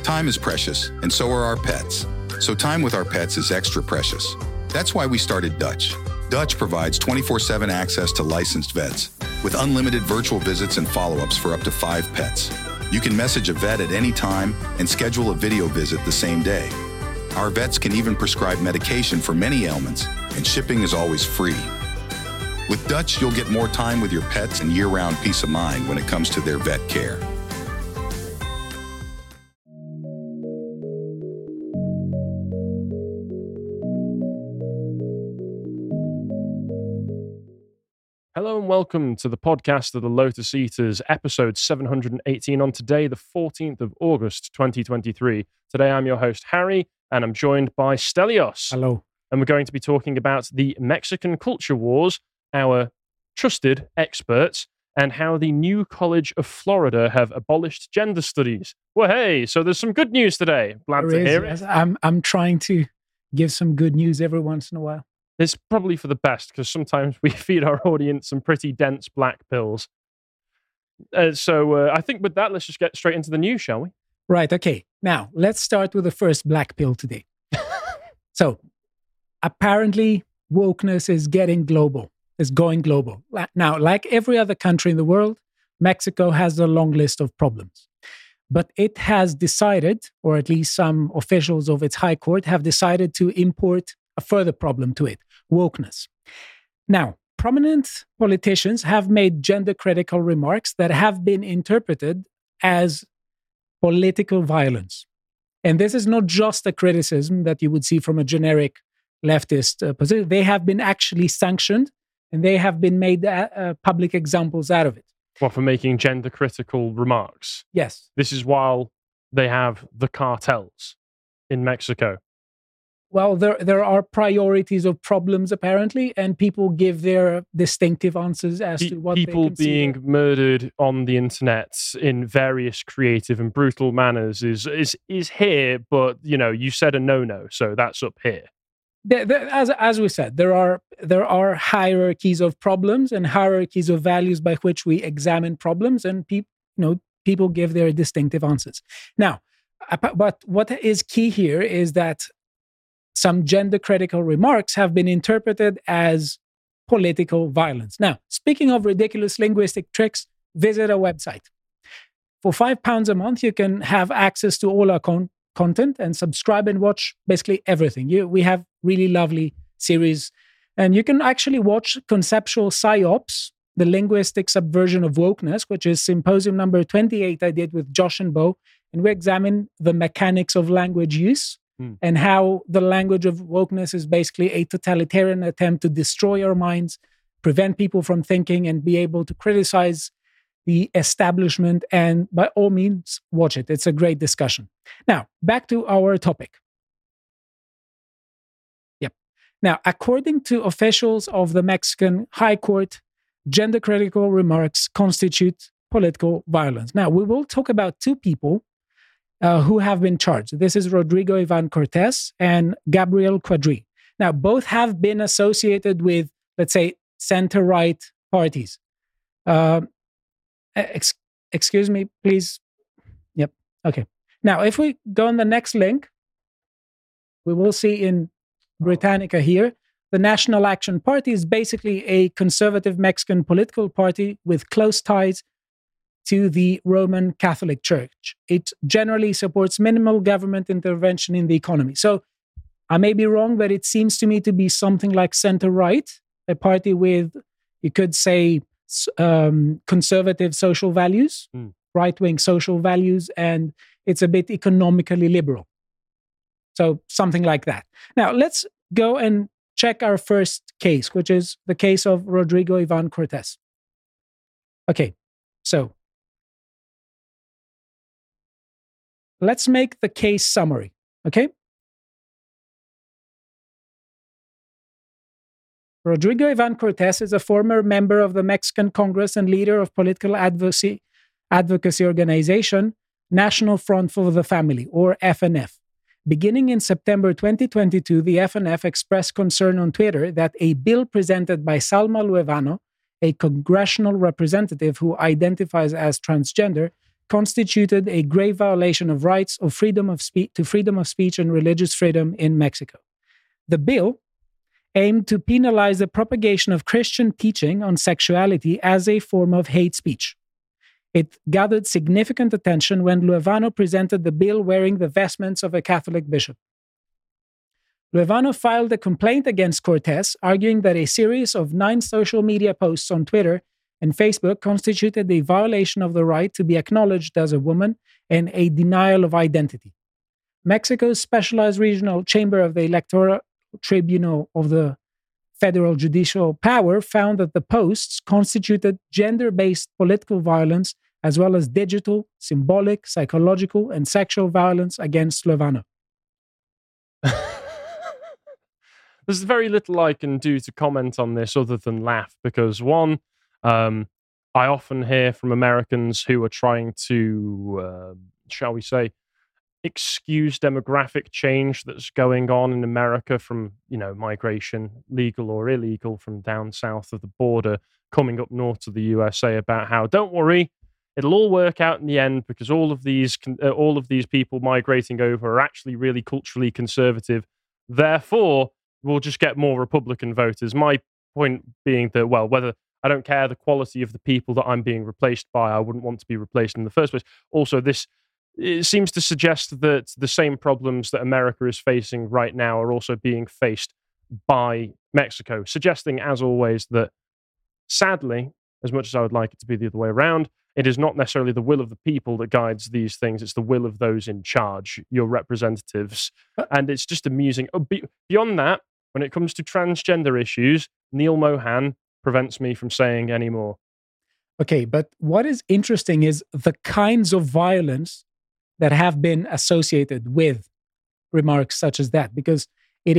Time is precious, and so are our pets. So time with our pets is extra precious. That's why we started Dutch. Dutch provides 24/7 access to licensed vets, with unlimited virtual visits and follow-ups for up to 5 pets. You can message a vet at any time and schedule a video visit the same day. Our vets can even prescribe medication for many ailments, and shipping is always free. With Dutch, you'll get more time with your pets and year-round peace of mind when it comes to their vet care. Hello and welcome to the podcast of the Lotus Eaters, episode 718 on today, the 14th of August, 2023. Today I'm your host, Harry, and I'm joined by Stelios. Hello. And we're going to be talking about the Mexican culture wars, our trusted experts, and how the New College of Florida have abolished gender studies. Well, hey, so there's some good news today. Glad to hear it. I'm trying to give some good news every once in a while. It's probably for the best, because sometimes we feed our audience some pretty dense black pills. So I think with that, let's just get straight into the news, shall we? Right, okay. Now, let's start with the first black pill today. So, apparently, wokeness is getting global. It's going global. Now, like every other country in the world, Mexico has a long list of problems. But it has decided, or at least some officials of its high court have decided to import a further problem to it, wokeness. Now, prominent politicians have made gender-critical remarks that have been interpreted as political violence. And this is not just a criticism that you would see from a generic leftist position. They have been actually sanctioned, and they have been made public examples out of it. Well, for making gender-critical remarks? Yes. This is while they have the cartels in Mexico. Well, there are priorities of problems, apparently, and people give their distinctive answers as to what people they consider. Being murdered on the internet in various creative and brutal manners is here, but, you know, you said a no-no, so that's up here. As we said, there are hierarchies of problems and hierarchies of values by which we examine problems, and people give their distinctive answers. Now, but what is key here is that some gender-critical remarks have been interpreted as political violence. Now, speaking of ridiculous linguistic tricks, visit our website. For £5 a month, you can have access to all our content and subscribe and watch basically everything. We have really lovely series. And you can actually watch Conceptual Psyops, the linguistic subversion of wokeness, which is symposium number 28 I did with Josh and Bo. And we examine the mechanics of language use and how the language of wokeness is basically a totalitarian attempt to destroy our minds, prevent people from thinking, and be able to criticize the establishment. And by all means, watch it. It's a great discussion. Now, back to our topic. Yep. Now, according to officials of the Mexican High Court, gender-critical remarks constitute political violence. Now, we will talk about two people who have been charged. This is Rodrigo Ivan Cortés and Gabriel Quadri. Now, both have been associated with, let's say, center-right parties. Excuse me, please. Yep. Okay. Now, if we go on the next link, we will see in Britannica here, the National Action Party is basically a conservative Mexican political party with close ties to the Roman Catholic Church. It generally supports minimal government intervention in the economy. So I may be wrong, but it seems to me to be something like center-right, a party with, you could say, conservative social values, right-wing social values, and it's a bit economically liberal. So something like that. Now, let's go and check our first case, which is the case of Rodrigo Ivan Cortés. Okay, so let's make the case summary, okay? Rodrigo Ivan Cortés is a former member of the Mexican Congress and leader of political advocacy organization National Front for the Family, or FNF. Beginning in September 2022, the FNF expressed concern on Twitter that a bill presented by Salma Luevano, a congressional representative who identifies as transgender, constituted a grave violation of rights of freedom of speech and religious freedom in Mexico. The bill aimed to penalize the propagation of Christian teaching on sexuality as a form of hate speech. It gathered significant attention when Luevano presented the bill wearing the vestments of a Catholic bishop. Luevano filed a complaint against Cortés, arguing that a series of 9 social media posts on Twitter and Facebook constituted a violation of the right to be acknowledged as a woman and a denial of identity. Mexico's specialized regional chamber of the Electoral Tribunal of the Federal Judicial Power found that the posts constituted gender-based political violence as well as digital, symbolic, psychological, and sexual violence against Luevano. There's very little I can do to comment on this other than laugh, because one, I often hear from Americans who are trying to, shall we say, excuse demographic change that's going on in America from, migration, legal or illegal, from down south of the border, coming up north to the USA, about how, don't worry, it'll all work out in the end because all of these people migrating over are actually really culturally conservative. Therefore, we'll just get more Republican voters. My point being that, well, whether I don't care the quality of the people that I'm being replaced by, I wouldn't want to be replaced in the first place. Also, it seems to suggest that the same problems that America is facing right now are also being faced by Mexico, suggesting, as always, that sadly, as much as I would like it to be the other way around, it is not necessarily the will of the people that guides these things. It's the will of those in charge, your representatives. And it's just amusing. Beyond that, when it comes to transgender issues, Neil Mohan prevents me from saying any more. Okay, but what is interesting is the kinds of violence that have been associated with remarks such as that, because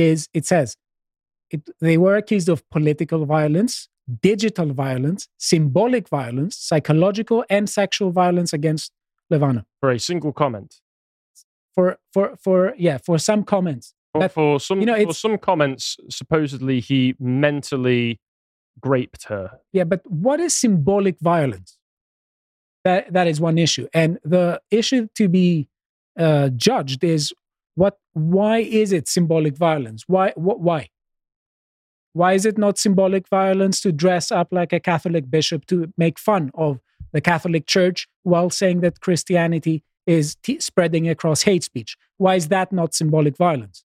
they were accused of political violence, digital violence, symbolic violence, psychological and sexual violence against Luevano. For a single comment. For some comments. For some comments, supposedly he mentally raped her. Yeah, but what is symbolic violence? That is one issue. And the issue to be judged is why is it symbolic violence? Why? Why is it not symbolic violence to dress up like a Catholic bishop to make fun of the Catholic Church while saying that Christianity is spreading across hate speech? Why is that not symbolic violence?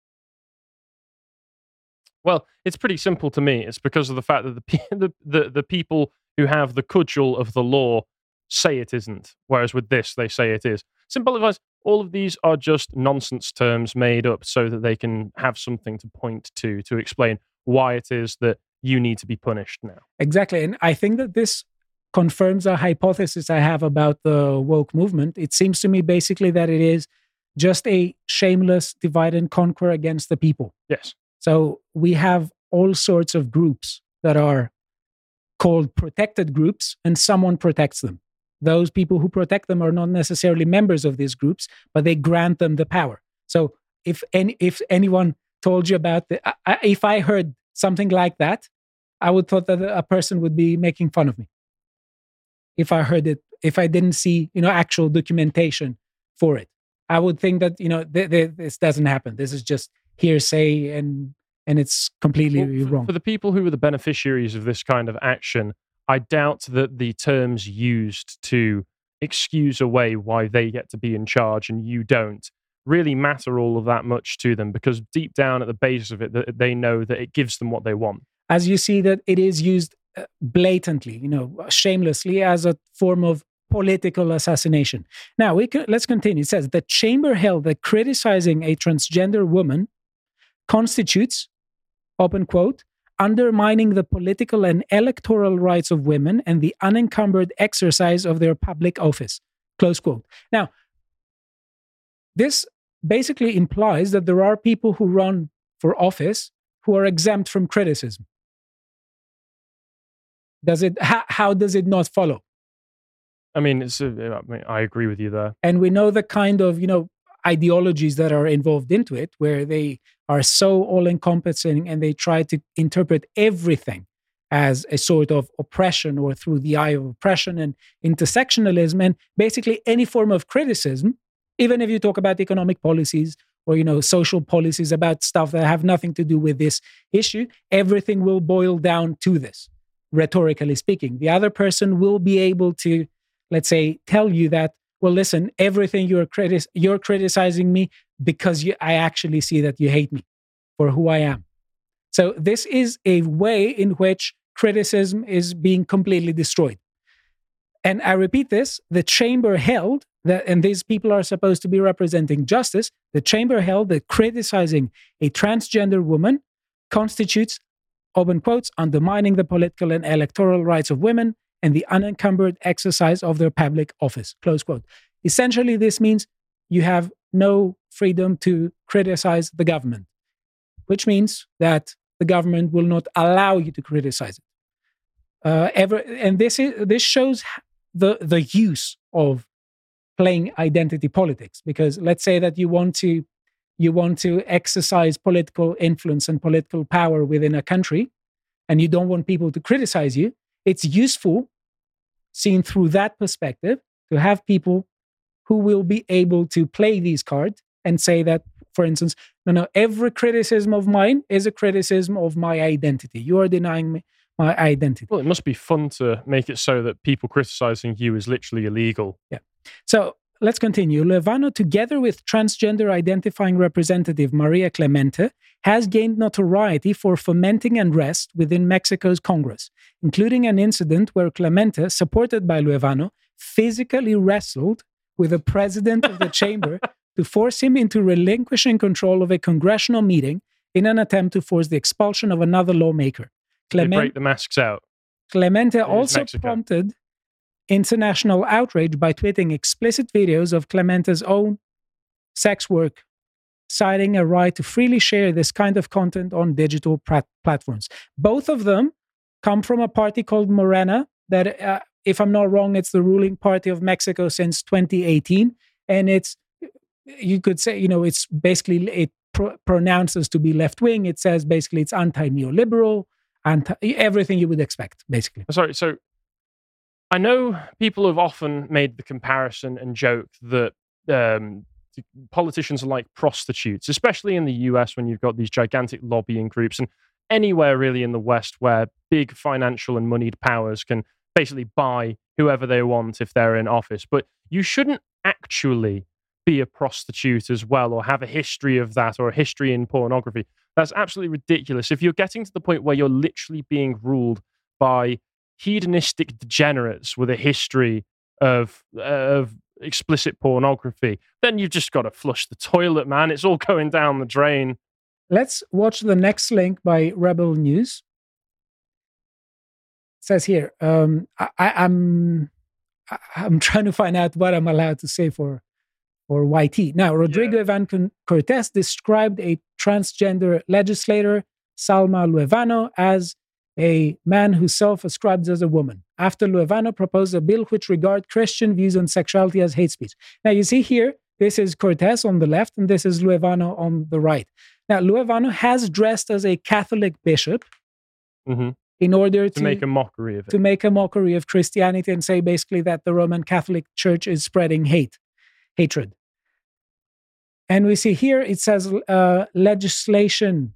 Well, it's pretty simple to me. It's because of the fact that the people who have the cudgel of the law say it isn't, whereas with this, they say it is. Symbolic violence, all of these are just nonsense terms made up so that they can have something to point to explain why it is that you need to be punished now. Exactly. And I think that this confirms a hypothesis I have about the woke movement. It seems to me basically that it is just a shameless divide and conquer against the people. Yes. So we have all sorts of groups that are called protected groups, and someone protects them. Those people who protect them are not necessarily members of these groups, but they grant them the power. So if anyone told you about if I heard something like that, I would thought that a person would be making fun of me. If I heard it, if I didn't see, actual documentation for it, I would think that, this doesn't happen. This is just hearsay and it's completely wrong. For the people who are the beneficiaries of this kind of action, I doubt that the terms used to excuse away why they get to be in charge and you don't really matter all of that much to them, because deep down at the base of it, they know that it gives them what they want. As you see that it is used blatantly, shamelessly as a form of political assassination. Now, let's continue. It says, the chamber held that criticizing a transgender woman constitutes, open quote, undermining the political and electoral rights of women and the unencumbered exercise of their public office, close quote. Now, this basically implies that there are people who run for office who are exempt from criticism. How does it not follow? I mean, I agree with you there. And we know the kind of, ideologies that are involved into it, where they are so all-encompassing and they try to interpret everything as a sort of oppression or through the eye of oppression and intersectionalism. And basically any form of criticism, even if you talk about economic policies or, social policies about stuff that have nothing to do with this issue, everything will boil down to this, rhetorically speaking. The other person will be able to, let's say, tell you that, well, listen, everything you're criticizing me because I actually see that you hate me for who I am. So this is a way in which criticism is being completely destroyed. And I repeat this, the chamber held that, and these people are supposed to be representing justice, the chamber held that criticizing a transgender woman constitutes, open quotes, undermining the political and electoral rights of women and the unencumbered exercise of their public office, close quote. Essentially, this means you have no freedom to criticize the government, which means that the government will not allow you to criticize it. And this shows the use of playing identity politics, because let's say that you want to exercise political influence and political power within a country, and you don't want people to criticize you. It's useful, seen through that perspective, to have people who will be able to play these cards and say that, for instance, no, every criticism of mine is a criticism of my identity. You are denying me my identity. Well, it must be fun to make it so that people criticizing you is literally illegal. Yeah. So let's continue. Loevano, together with transgender identifying representative Maria Clemente, has gained notoriety for fomenting unrest within Mexico's Congress, including an incident where Clemente, supported by Loevano, physically wrestled with the president of the chamber to force him into relinquishing control of a congressional meeting in an attempt to force the expulsion of another lawmaker. They break the masks out. Clemente also prompted international outrage by tweeting explicit videos of Clemente's own sex work, citing a right to freely share this kind of content on digital platforms. Both of them come from a party called Morena that, if I'm not wrong, it's the ruling party of Mexico since 2018. And you could say, it's basically, it pronounces to be left-wing. It says basically it's anti-neoliberal, everything you would expect, basically. Sorry, so I know people have often made the comparison and joked that politicians are like prostitutes, especially in the US when you've got these gigantic lobbying groups, and anywhere really in the West where big financial and moneyed powers can basically buy whoever they want if they're in office. But you shouldn't actually be a prostitute as well, or have a history of that, or a history in pornography. That's absolutely ridiculous. If you're getting to the point where you're literally being ruled by hedonistic degenerates with a history of explicit pornography, then you've just got to flush the toilet, man. It's all going down the drain. Let's watch the next link by Rebel News. It says here, I'm trying to find out what I'm allowed to say for YT. Now, Rodrigo Ivan Cortes described a transgender legislator, Salma Loevano, as a man who self-ascribes as a woman, after Loevano proposed a bill which regard Christian views on sexuality as hate speech. Now, you see here, this is Cortes on the left, and this is Loevano on the right. Now, Loevano has dressed as a Catholic bishop in order to make a mockery of it. To make a mockery of Christianity and say basically that the Roman Catholic Church is spreading hatred. And we see here, it says legislation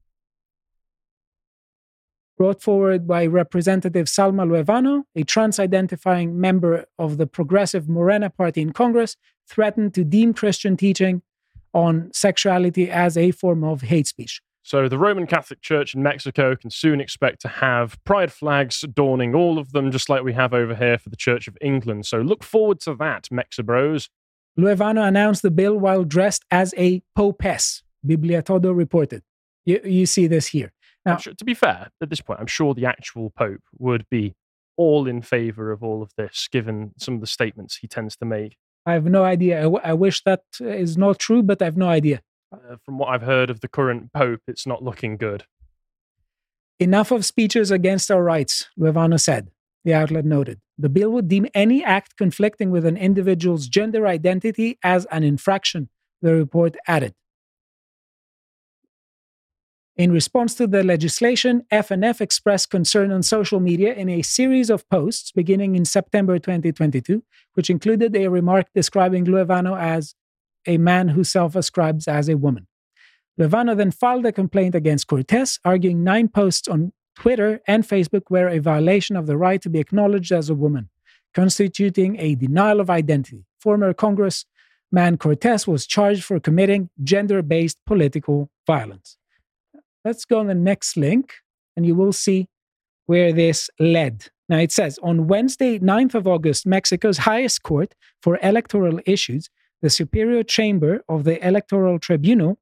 brought forward by Representative Salma Loevano, a trans-identifying member of the Progressive Morena Party in Congress, threatened to deem Christian teaching on sexuality as a form of hate speech. So the Roman Catholic Church in Mexico can soon expect to have pride flags adorning all of them, just like we have over here for the Church of England. So look forward to that, Mexibros. Loevano announced the bill while dressed as a popess, Biblia Todo reported. You see this here. Now, to be fair, at this point, I'm sure the actual Pope would be all in favor of all of this, given some of the statements he tends to make. I have no idea. I wish that is not true, but I have no idea. From what I've heard of the current Pope, it's not looking good. Enough of speeches against our rights, Loevano said, the outlet noted. The bill would deem any act conflicting with an individual's gender identity as an infraction, the report added. In response to the legislation, FNF expressed concern on social media in a series of posts beginning in September 2022, which included a remark describing Luevano as a man who self-ascribes as a woman. Luevano then filed a complaint against Cortes, arguing 9 posts on Twitter and Facebook were a violation of the right to be acknowledged as a woman, constituting a denial of identity. Former Congressman Cortes was charged for committing gender-based political violence. Let's go on the next link, and you will see where this led. Now, it says, on Wednesday, 9th of August, Mexico's highest court for electoral issues, the Superior Chamber of the Electoral Tribunal,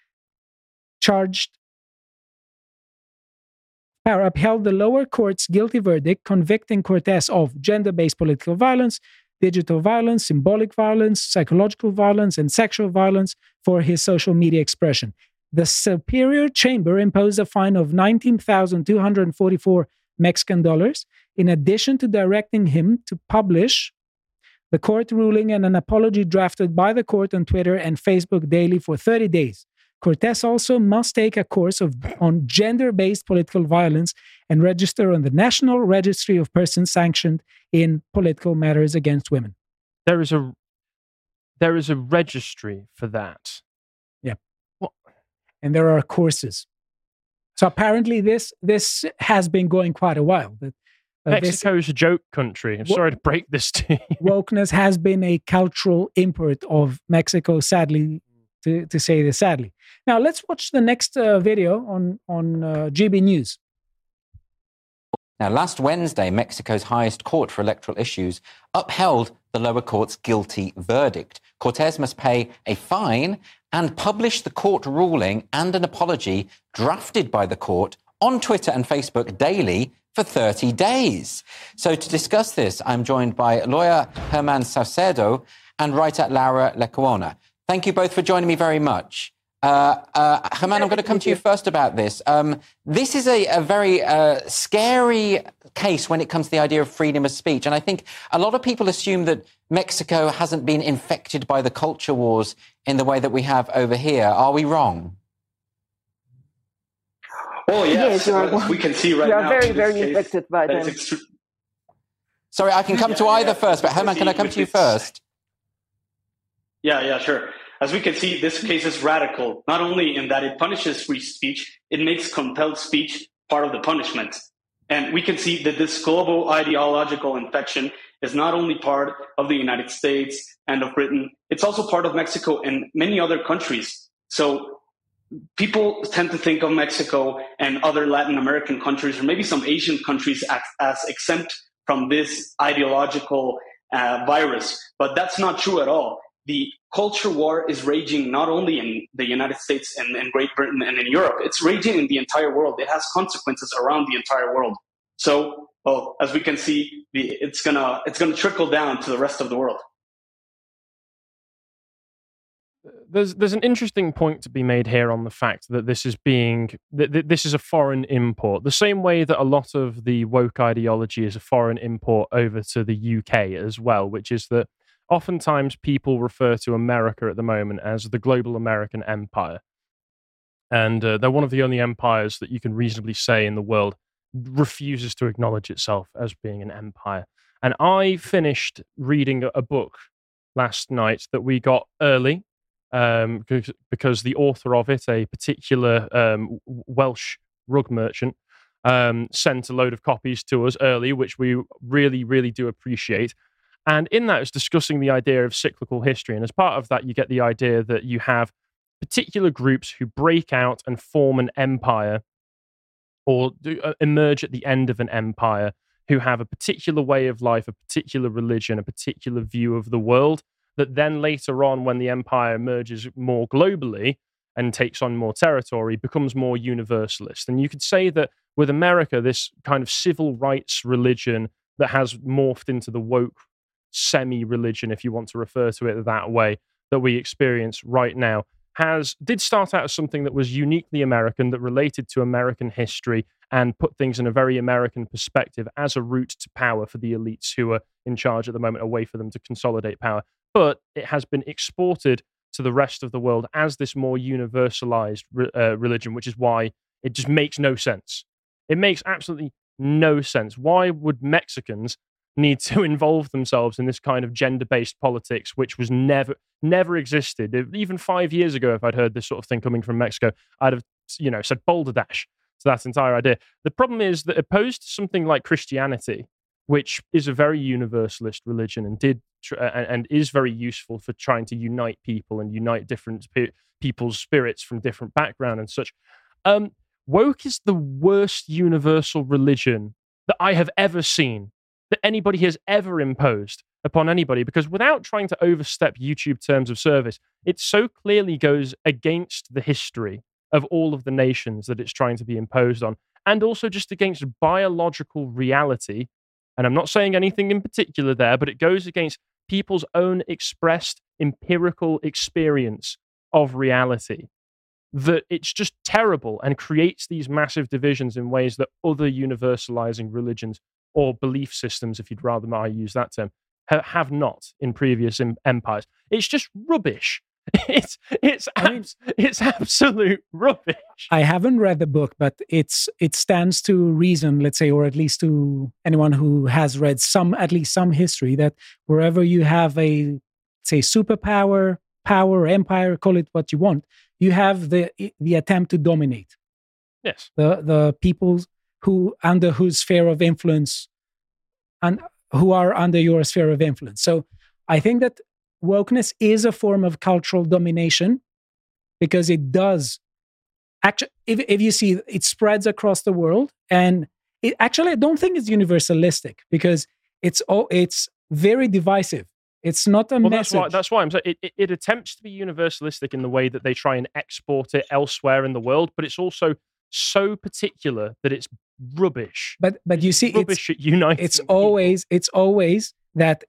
upheld the lower court's guilty verdict convicting Cortes of gender-based political violence, digital violence, symbolic violence, psychological violence, and sexual violence for his social media expression. The Superior Chamber imposed a fine of 19,244 Mexican dollars, in addition to directing him to publish the court ruling and an apology drafted by the court on Twitter and Facebook daily for 30 days. Cortes also must take a course on gender-based political violence and register on the National Registry of Persons sanctioned in political matters against women. There is a registry for that. Yeah. What? And there are courses. So apparently this has been going quite a while. Mexico is a joke country. I'm sorry to break this to you. Wokeness has been a cultural import of Mexico, sadly, to say this sadly. Now, let's watch the next video on GB News. Now, last Wednesday, Mexico's highest court for electoral issues upheld the lower court's guilty verdict. Cortes must pay a fine and publish the court ruling and an apology drafted by the court on Twitter and Facebook daily for 30 days. So to discuss this, I'm joined by lawyer Germán Saucedo and writer Laura Lecuona. Thank you both for joining me very much. Germán, I'm going to come to you first about this. This is a very scary case when it comes to the idea of freedom of speech. And I think a lot of people assume that Mexico hasn't been infected by the culture wars in the way that we have over here. Are we wrong? Oh, yes. We can see right now. You are very, very infected by them. Sorry, I can come to either first, but Germán, can I come to you first? Yeah, sure. As we can see, this case is radical, not only in that it punishes free speech, it makes compelled speech part of the punishment. And we can see that this global ideological infection is not only part of the United States and of Britain, it's also part of Mexico and many other countries. So people tend to think of Mexico and other Latin American countries, or maybe some Asian countries, as exempt from this ideological virus. But that's not true at all. The culture war is raging not only in the United States and Great Britain and in Europe, it's raging in the entire world. It has consequences around the entire world. So, as we can see, it's gonna trickle down to the rest of the world. There's an interesting point to be made here on the fact that this is a foreign import. The same way that a lot of the woke ideology is a foreign import over to the UK as well, which is that oftentimes people refer to America at the moment as the global American empire. And they're one of the only empires that you can reasonably say in the world refuses to acknowledge itself as being an empire. And I finished reading a book last night that we got early because the author of it, a particular Welsh rug merchant, sent a load of copies to us early, which we really, really do appreciate. And in that, it's discussing the idea of cyclical history. And as part of that, you get the idea that you have particular groups who break out and form an empire or emerge at the end of an empire, who have a particular way of life, a particular religion, a particular view of the world, that then later on, when the empire emerges more globally and takes on more territory, becomes more universalist. And you could say that with America, this kind of civil rights religion that has morphed into the woke semi-religion, if you want to refer to it that way, that we experience right now, did start out as something that was uniquely American, that related to American history and put things in a very American perspective as a route to power for the elites who are in charge at the moment, a way for them to consolidate power. But it has been exported to the rest of the world as this more universalized religion, which is why it just makes no sense. It makes absolutely no sense. Why would Mexicans need to involve themselves in this kind of gender-based politics, which was never existed? Even 5 years ago, if I'd heard this sort of thing coming from Mexico, I'd have, said balderdash to that entire idea. The problem is that opposed to something like Christianity, which is a very universalist religion and is very useful for trying to unite people and unite different people's spirits from different background and such. Woke is the worst universal religion that I have ever seen, that anybody has ever imposed upon anybody, because without trying to overstep YouTube terms of service, it so clearly goes against the history of all of the nations that it's trying to be imposed on, and also just against biological reality. And I'm not saying anything in particular there, but it goes against people's own expressed empirical experience of reality. That it's just terrible and creates these massive divisions in ways that other universalizing religions or belief systems, if you'd rather I use that term, have not in previous empires. It's just rubbish. It's absolute rubbish. I haven't read the book, but it stands to reason, let's say, or at least to anyone who has read at least some history, that wherever you have a, say, superpower, power, empire, call it what you want, you have the attempt to dominate. Yes. The peoples under whose sphere of influence and who are under your sphere of influence. So I think that wokeness is a form of cultural domination, because it does actually, if you see, it spreads across the world, and it actually, I don't think it's universalistic, because it's very divisive. It's not a message. That's why I'm saying it attempts to be universalistic in the way that they try and export it elsewhere in the world, but it's also so particular that it's rubbish. But you see, rubbish at uniting. It's always that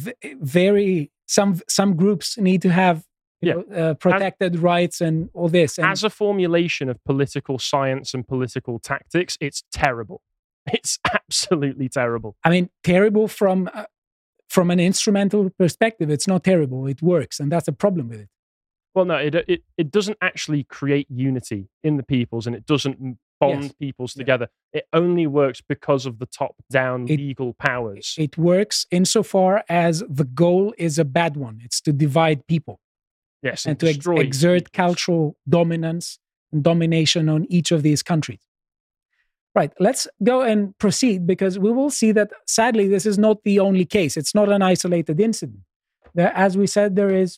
some groups need to have protected rights and all this. And as a formulation of political science and political tactics, it's terrible. It's absolutely terrible. I mean, terrible from an instrumental perspective. It's not terrible. It works, and that's a problem with it. Well, no, it doesn't actually create unity in the peoples, and it doesn't bond peoples together. It only works because of the top-down legal powers. It works insofar as the goal is a bad one. It's to divide people. Yes, and to exert cultural dominance and domination on each of these countries. Right, let's go and proceed, because we will see that, sadly, this is not the only case. It's not an isolated incident. As we said, there is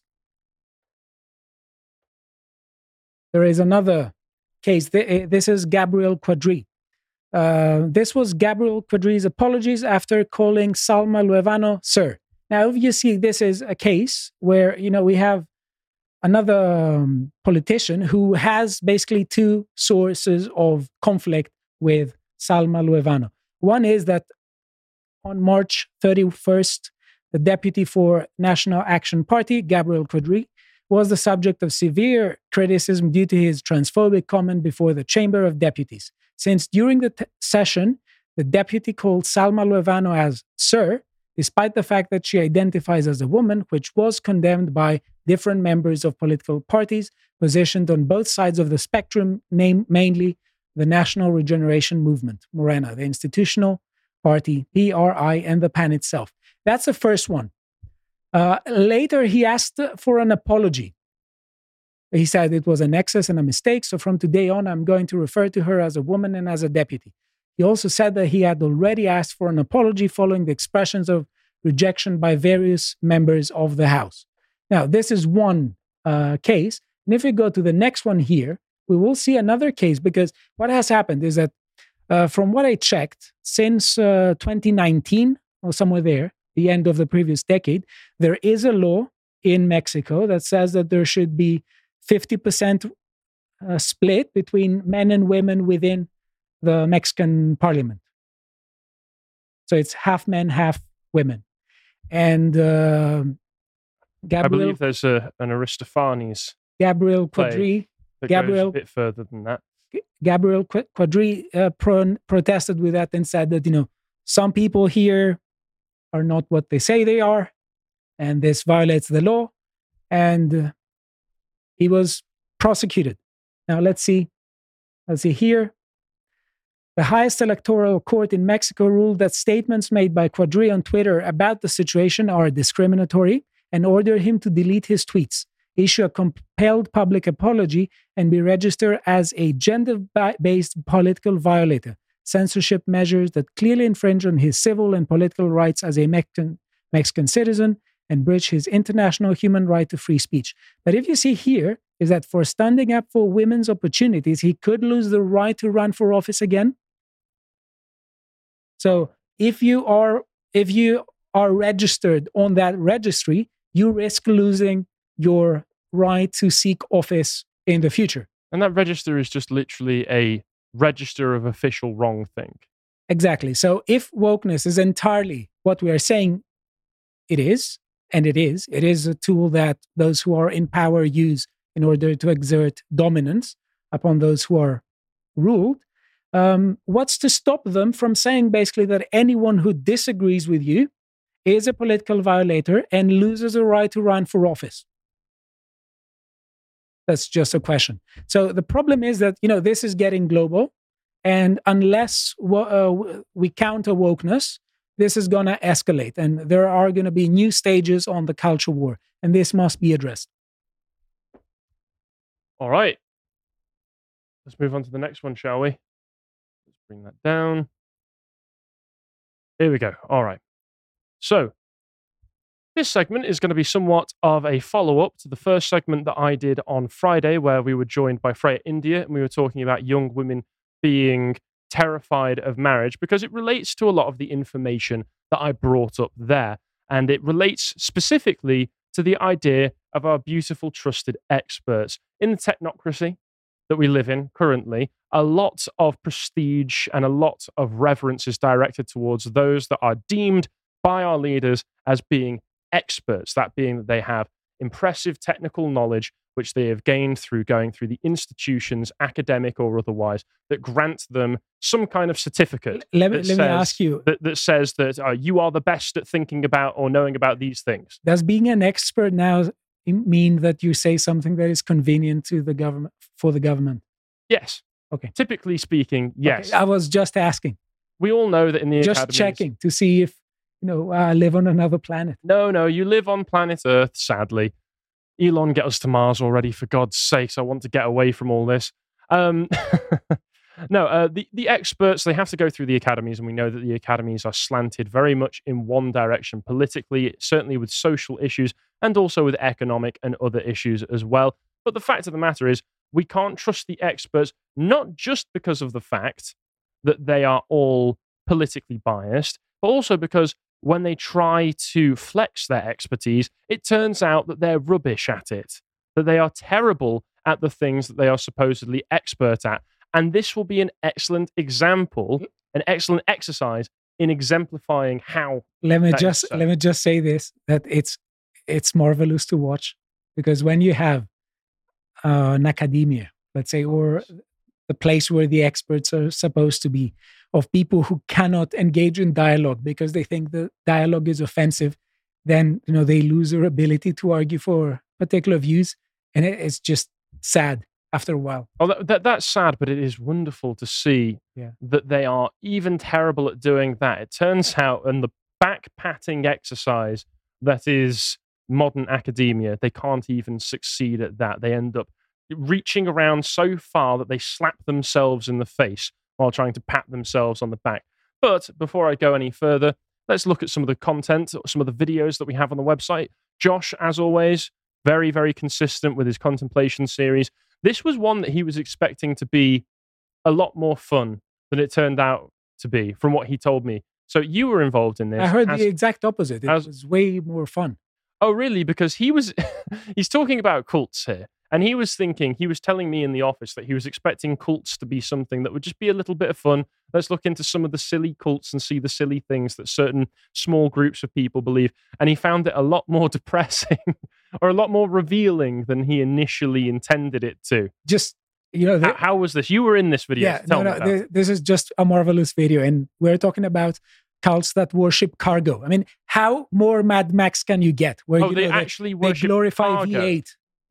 another case. This is Gabriel Quadri. This was Gabriel Quadri's apologies after calling Salma Luevano sir. Now, if you see, this is a case where, we have another politician who has basically two sources of conflict with Salma Luevano. One is that on March 31st, the deputy for National Action Party, Gabriel Quadri, was the subject of severe criticism due to his transphobic comment before the Chamber of Deputies. Since during the session, the deputy called Salma Luevano as sir, despite the fact that she identifies as a woman, which was condemned by different members of political parties positioned on both sides of the spectrum, mainly the National Regeneration Movement, Morena, the institutional party, PRI, and the PAN itself. That's the first one. Later, he asked for an apology. He said it was an excess and a mistake, so from today on, I'm going to refer to her as a woman and as a deputy. He also said that he had already asked for an apology following the expressions of rejection by various members of the House. Now, this is one case. And if we go to the next one here, we will see another case, because what has happened is that from what I checked, since 2019 or somewhere there, the end of the previous decade, there is a law in Mexico that says that there should be 50% split between men and women within the Mexican parliament. So it's half men, half women. And Gabriel, I believe there's an Aristophanes. Gabriel Quadri. Goes a bit further than that. Gabriel Quadri protested with that and said that, some people here are not what they say they are, and this violates the law. And he was prosecuted. Now let's see here. The highest electoral court in Mexico ruled that statements made by Cuadrilla on Twitter about the situation are discriminatory and ordered him to delete his tweets, issue a compelled public apology, and be registered as a gender-based political violator. Censorship measures that clearly infringe on his civil and political rights as a Mexican citizen and breach his international human right to free speech. But if you see here, is that for standing up for women's opportunities, he could lose the right to run for office again. So if you are registered on that registry, you risk losing your right to seek office in the future. And that register is just literally a register of official wrongthing. Exactly. So if wokeness is entirely what we are saying it is, and it is a tool that those who are in power use in order to exert dominance upon those who are ruled, what's to stop them from saying basically that anyone who disagrees with you is a political violator and loses a right to run for office? That's just a question. So the problem is that, this is getting global, and unless we counter wokeness, this is going to escalate, and there are going to be new stages on the culture war, and this must be addressed. All right. Let's move on to the next one, shall we? Let's bring that down. Here we go. All right. So, this segment is going to be somewhat of a follow-up to the first segment that I did on Friday, where we were joined by Freya India, and we were talking about young women being terrified of marriage, because it relates to a lot of the information that I brought up there. And it relates specifically to the idea of our beautiful, trusted experts. In the technocracy that we live in currently, a lot of prestige and a lot of reverence is directed towards those that are deemed by our leaders as being experts, that being that they have impressive technical knowledge, which they have gained through going through the institutions, academic or otherwise, that grant them some kind of certificate. Let me ask you. That says that you are the best at thinking about or knowing about these things. Does being an expert now mean that you say something that is convenient to the government, for the government? Yes. Okay. Typically speaking, yes. Okay. I was just asking. We all know that in the just academies, checking to see if I live on another planet. No, you live on planet Earth, sadly. Elon, get us to Mars already, for God's sakes. I want to get away from all this. The experts, they have to go through the academies, and we know that the academies are slanted very much in one direction politically, certainly with social issues, and also with economic and other issues as well. But the fact of the matter is, we can't trust the experts, not just because of the fact that they are all politically biased, but also because when they try to flex their expertise, it turns out that they're rubbish at it, that they are terrible at the things that they are supposedly expert at. And this will be an excellent example, an excellent exercise in exemplifying how. Let me just say this, that it's marvelous to watch, because when you have an academia, let's say, or the place where the experts are supposed to be, of people who cannot engage in dialogue because they think the dialogue is offensive, then they lose their ability to argue for particular views, and it's just sad after a while. Oh, that's sad, but it is wonderful to see that they are even terrible at doing that. It turns out, in the back-patting exercise that is modern academia, they can't even succeed at that. They end up reaching around so far that they slap themselves in the face while trying to pat themselves on the back. But before I go any further, let's look at some of the content, some of the videos that we have on the website. Josh, as always, very, very consistent with his contemplation series. This was one that he was expecting to be a lot more fun than it turned out to be, from what he told me. So you were involved in this. I heard the exact opposite. It was way more fun. Oh, really? Because he's talking about cults here. And he was telling me in the office that he was expecting cults to be something that would just be a little bit of fun. Let's look into some of the silly cults and see the silly things that certain small groups of people believe. And he found it a lot more depressing or a lot more revealing than he initially intended it to. Just, how was this? You were in this video. Yeah, this is just a marvelous video. And we're talking about cults that worship cargo. I mean, how more Mad Max can you get? Where they actually worship glorify cargo. V8.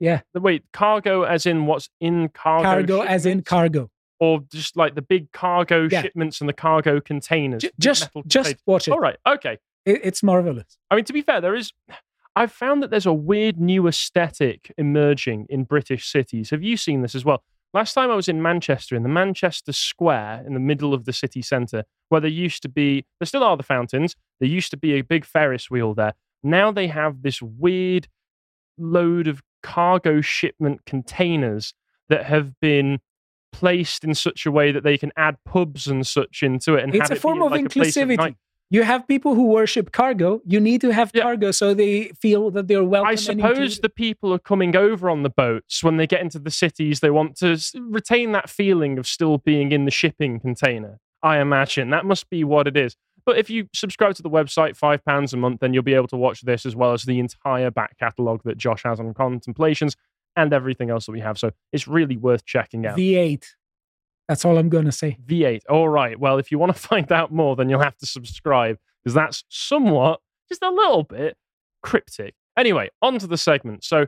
Yeah. Wait, cargo as in what's in cargo? Cargo as in shipments? cargo. Or just like the big cargo shipments and the cargo containers? Just watch it. All right, okay. It's marvelous. I mean, to be fair, I've found that there's a weird new aesthetic emerging in British cities. Have you seen this as well? Last time I was in Manchester, in the Manchester Square, in the middle of the city centre, where there still are the fountains, there used to be a big Ferris wheel there. Now they have this weird load of cargo shipment containers that have been placed in such a way that they can add pubs and such into it. And it's a form of inclusivity. You have people who worship cargo. You need to have cargo so they feel that they're welcome. I suppose the people are coming over on the boats. When they get into the cities, they want to retain that feeling of still being in the shipping container. I imagine that must be what it is. But if you subscribe to the website, £5 a month, then you'll be able to watch this as well as the entire back catalogue that Josh has on Contemplations and everything else that we have. So it's really worth checking out. V8. That's all I'm going to say. V8. All right. Well, if you want to find out more, then you'll have to subscribe because that's somewhat, just a little bit, cryptic. Anyway, on to the segment. So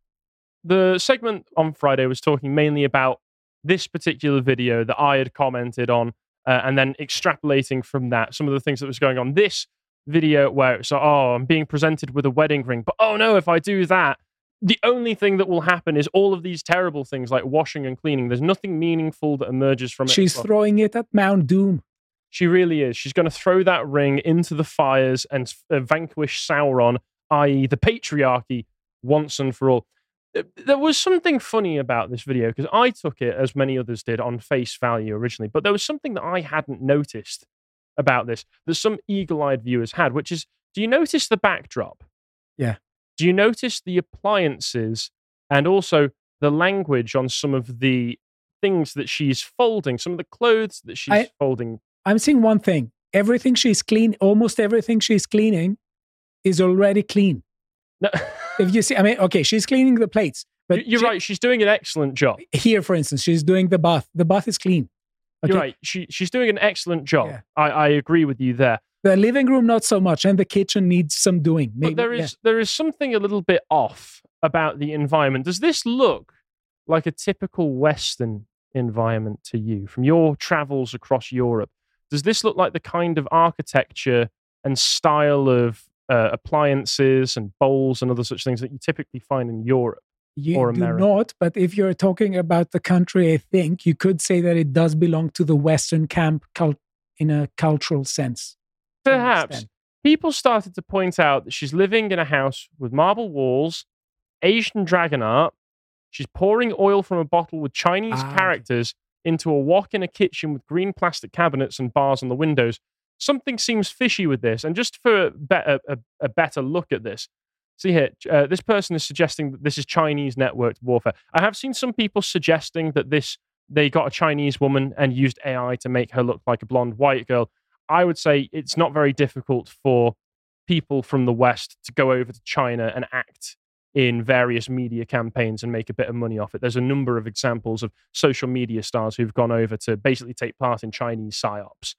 the segment on Friday was talking mainly about this particular video that I had commented on and then extrapolating from that some of the things that was going on. This video where it's like, oh, I'm being presented with a wedding ring, but oh no, if I do that, the only thing that will happen is all of these terrible things like washing and cleaning. There's nothing meaningful that emerges from it. She's throwing it at Mount Doom. She really is. She's going to throw that ring into the fires and vanquish Sauron, i.e. the patriarchy, once and for all. There was something funny about this video because I took it, as many others did, on face value originally. But there was something that I hadn't noticed about this that some eagle-eyed viewers had, which is, do you notice the backdrop? Yeah. Do you notice the appliances and also the language on some of the things that she's folding, some of the clothes that she's folding? I'm seeing one thing. Everything she's clean, almost everything she's cleaning is already clean. No. If you see, I mean, okay, she's cleaning the plates. But you're right. She's doing an excellent job. Here, for instance, she's doing the bath. The bath is clean. Okay? You're right. She's doing an excellent job. Yeah. I agree with you there. The living room, not so much, and the kitchen needs some doing. Maybe, but there is something a little bit off about the environment. Does this look like a typical Western environment to you from your travels across Europe? Does this look like the kind of architecture and style of appliances and bowls and other such things that you typically find in Europe or America? You do not, but if you're talking about the country, I think you could say that it does belong to the Western camp in a cultural sense. Perhaps. People started to point out that she's living in a house with marble walls, Asian dragon art. She's pouring oil from a bottle with Chinese characters into a wok in a kitchen with green plastic cabinets and bars on the windows. Something seems fishy with this. And just for a better look at this, see here, this person is suggesting that this is Chinese networked warfare. I have seen some people suggesting that they got a Chinese woman and used AI to make her look like a blonde white girl. I would say it's not very difficult for people from the West to go over to China and act in various media campaigns and make a bit of money off it. There's a number of examples of social media stars who've gone over to basically take part in Chinese psyops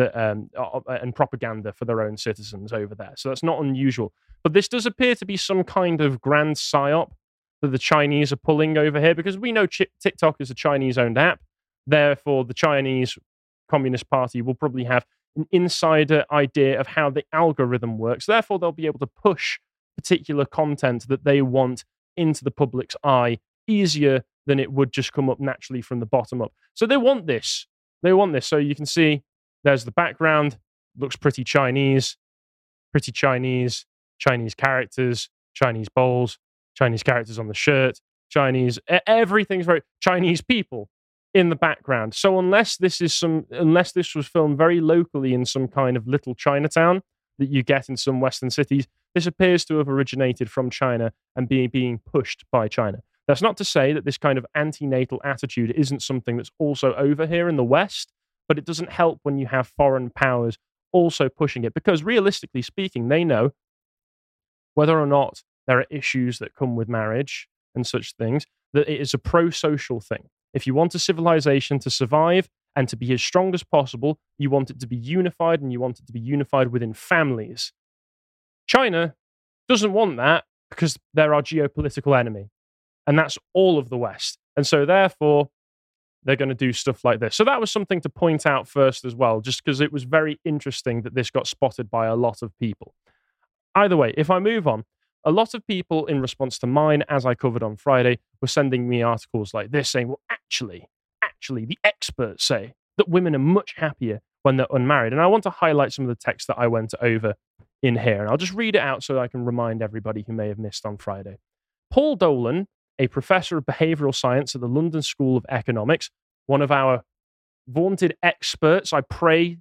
and propaganda for their own citizens over there. So that's not unusual. But this does appear to be some kind of grand psyop that the Chinese are pulling over here, because we know TikTok is a Chinese-owned app. Therefore, the Chinese Communist Party will probably have an insider idea of how the algorithm works. Therefore, they'll be able to push particular content that they want into the public's eye easier than it would just come up naturally from the bottom up. So they want this. They want this. So you can see there's the background. Looks pretty Chinese. Chinese characters, Chinese bowls, Chinese characters on the shirt, Chinese, everything's very Chinese people in the background. So unless this was filmed very locally in some kind of little Chinatown that you get in some Western cities, this appears to have originated from China and being pushed by China. That's not to say that this kind of antenatal attitude isn't something that's also over here in the West, but it doesn't help when you have foreign powers also pushing it, because realistically speaking, they know whether or not there are issues that come with marriage and such things, that it is a pro-social thing. If you want a civilization to survive and to be as strong as possible, you want it to be unified, and you want it to be unified within families. China doesn't want that because they're our geopolitical enemy. And that's all of the West. And so therefore, they're going to do stuff like this. So that was something to point out first as well, just because it was very interesting that this got spotted by a lot of people. Either way, if I move on, a lot of people in response to mine, as I covered on Friday, were sending me articles like this saying, well, actually, the experts say that women are much happier when they're unmarried. And I want to highlight some of the text that I went over in here. And I'll just read it out so I can remind everybody who may have missed on Friday. Paul Dolan, a professor of behavioral science at the London School of Economics, one of our vaunted experts. I pray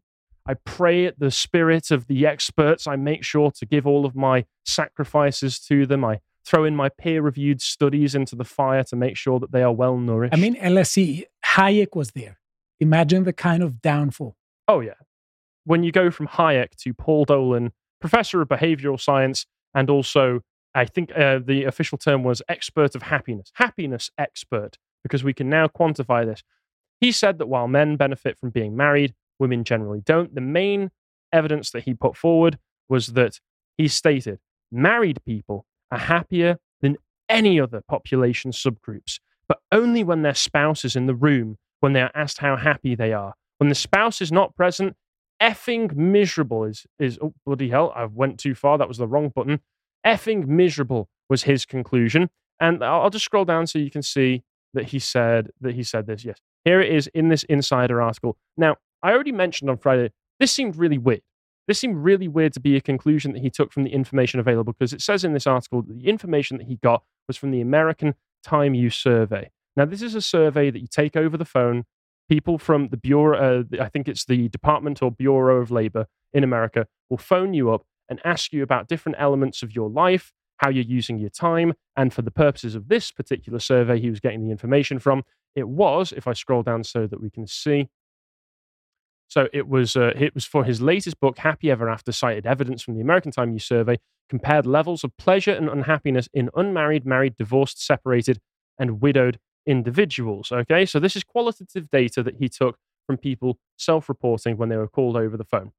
at the spirit of the experts. I make sure to give all of my sacrifices to them. I throw in my peer-reviewed studies into the fire to make sure that they are well nourished. I mean, LSE, Hayek was there. Imagine the kind of downfall. Oh, yeah. When you go from Hayek to Paul Dolan, professor of behavioral science, and also, I think the official term was expert of happiness expert, because we can now quantify this. He said that while men benefit from being married, women generally don't. The main evidence that he put forward was that he stated married people are happier than any other population subgroups, but only when their spouse is in the room, when they are asked how happy they are. When the spouse is not present, effing miserable is oh, bloody hell, I went too far. That was the wrong button. Effing miserable was his conclusion. And I'll just scroll down so you can see that he said this. Yes. Here it is in this Insider article. Now, I already mentioned on Friday, this seemed really weird. This seemed really weird to be a conclusion that he took from the information available, because it says in this article that the information that he got was from the American Time Use Survey. Now, this is a survey that you take over the phone. People from the Bureau, I think it's the Department or Bureau of Labor in America, will phone you up and ask you about different elements of your life, how you're using your time. And for the purposes of this particular survey, he was getting the information from, it was, if I scroll down so that we can see, so it was for his latest book, Happy Ever After, cited evidence from the American Time Use Survey, compared levels of pleasure and unhappiness in unmarried, married, divorced, separated, and widowed individuals. Okay, so this is qualitative data that he took from people self-reporting when they were called over the phone.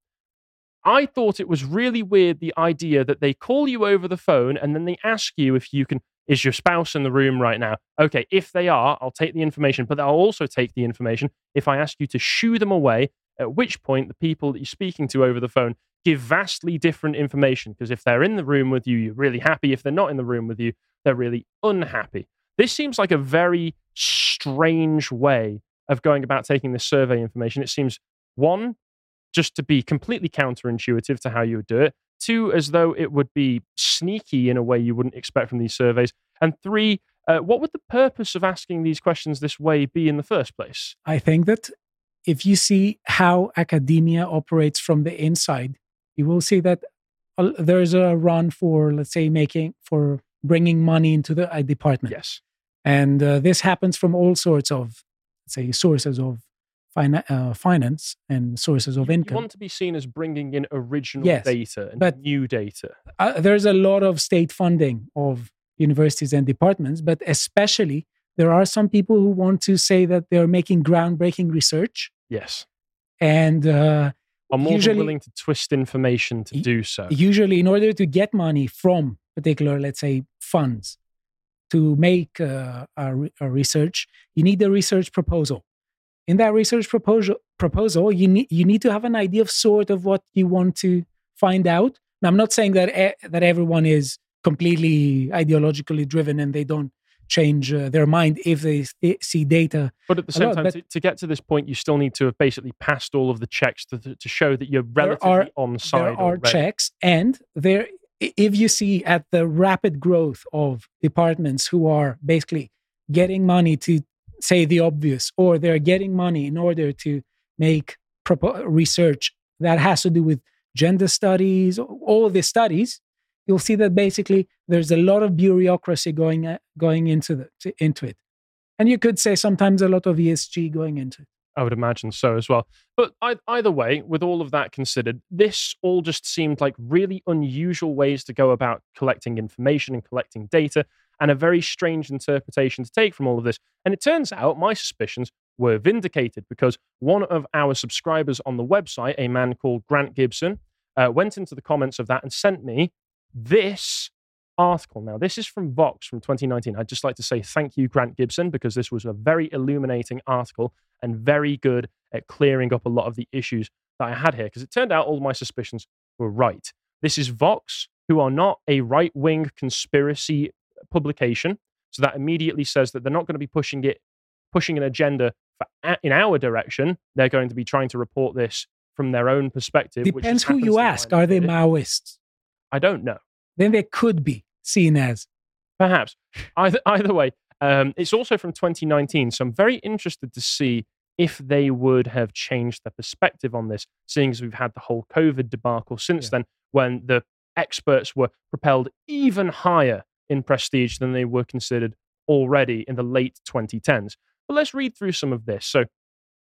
I thought it was really weird, the idea that they call you over the phone and then they ask you if you can, is your spouse in the room right now? Okay, if they are, I'll take the information, but I'll also take the information if I ask you to shoo them away, at which point the people that you're speaking to over the phone give vastly different information, because if they're in the room with you, you're really happy. If they're not in the room with you, they're really unhappy. This seems like a very strange way of going about taking this survey information. It seems, one, just to be completely counterintuitive to how you would do it. Two, as though it would be sneaky in a way you wouldn't expect from these surveys. And three, what would the purpose of asking these questions this way be in the first place? I think that if you see how academia operates from the inside, you will see that there's a run for, let's say, bringing money into the department. Yes. And this happens from all sorts of, let's say, sources of finance and sources of income. You want to be seen as bringing in original Yes, data and but new data. There's a lot of state funding of universities and departments, but especially there are some people who want to say that they're making groundbreaking research. Yes. And are more than willing to twist information to do so. Usually, in order to get money from particular, let's say, funds to make a research, you need a research proposal. In that research proposal, you need to have an idea of sort of what you want to find out. Now, I'm not saying that that everyone is completely ideologically driven and they don't change their mind if they see data. But at the same time, to get to this point, you still need to have basically passed all of the checks to show that you're relatively on side. There are checks, and if you see at the rapid growth of departments who are basically getting money to say the obvious, or they're getting money in order to make research that has to do with gender studies, all of the studies, you'll see that basically there's a lot of bureaucracy going into it. And you could say sometimes a lot of ESG going into it. I would imagine so as well. But either way, with all of that considered, this all just seemed like really unusual ways to go about collecting information and collecting data, and a very strange interpretation to take from all of this. And it turns out my suspicions were vindicated, because one of our subscribers on the website, a man called Grant Gibson, went into the comments of that and sent me this article. Now, this is from Vox from 2019. I'd just like to say thank you, Grant Gibson, because this was a very illuminating article and very good at clearing up a lot of the issues that I had here, because it turned out all my suspicions were right. This is Vox, who are not a right-wing conspiracy publication, so that immediately says that they're not going to be pushing an agenda in our direction. They're going to be trying to report this from their own perspective. Depends who you ask. Are they Maoists? I don't know. Then they could be seen as. Perhaps. Either way, it's also from 2019, so I'm very interested to see if they would have changed their perspective on this, seeing as we've had the whole COVID debacle since then, when the experts were propelled even higher in prestige than they were considered already in the late 2010s. But let's read through some of this. So,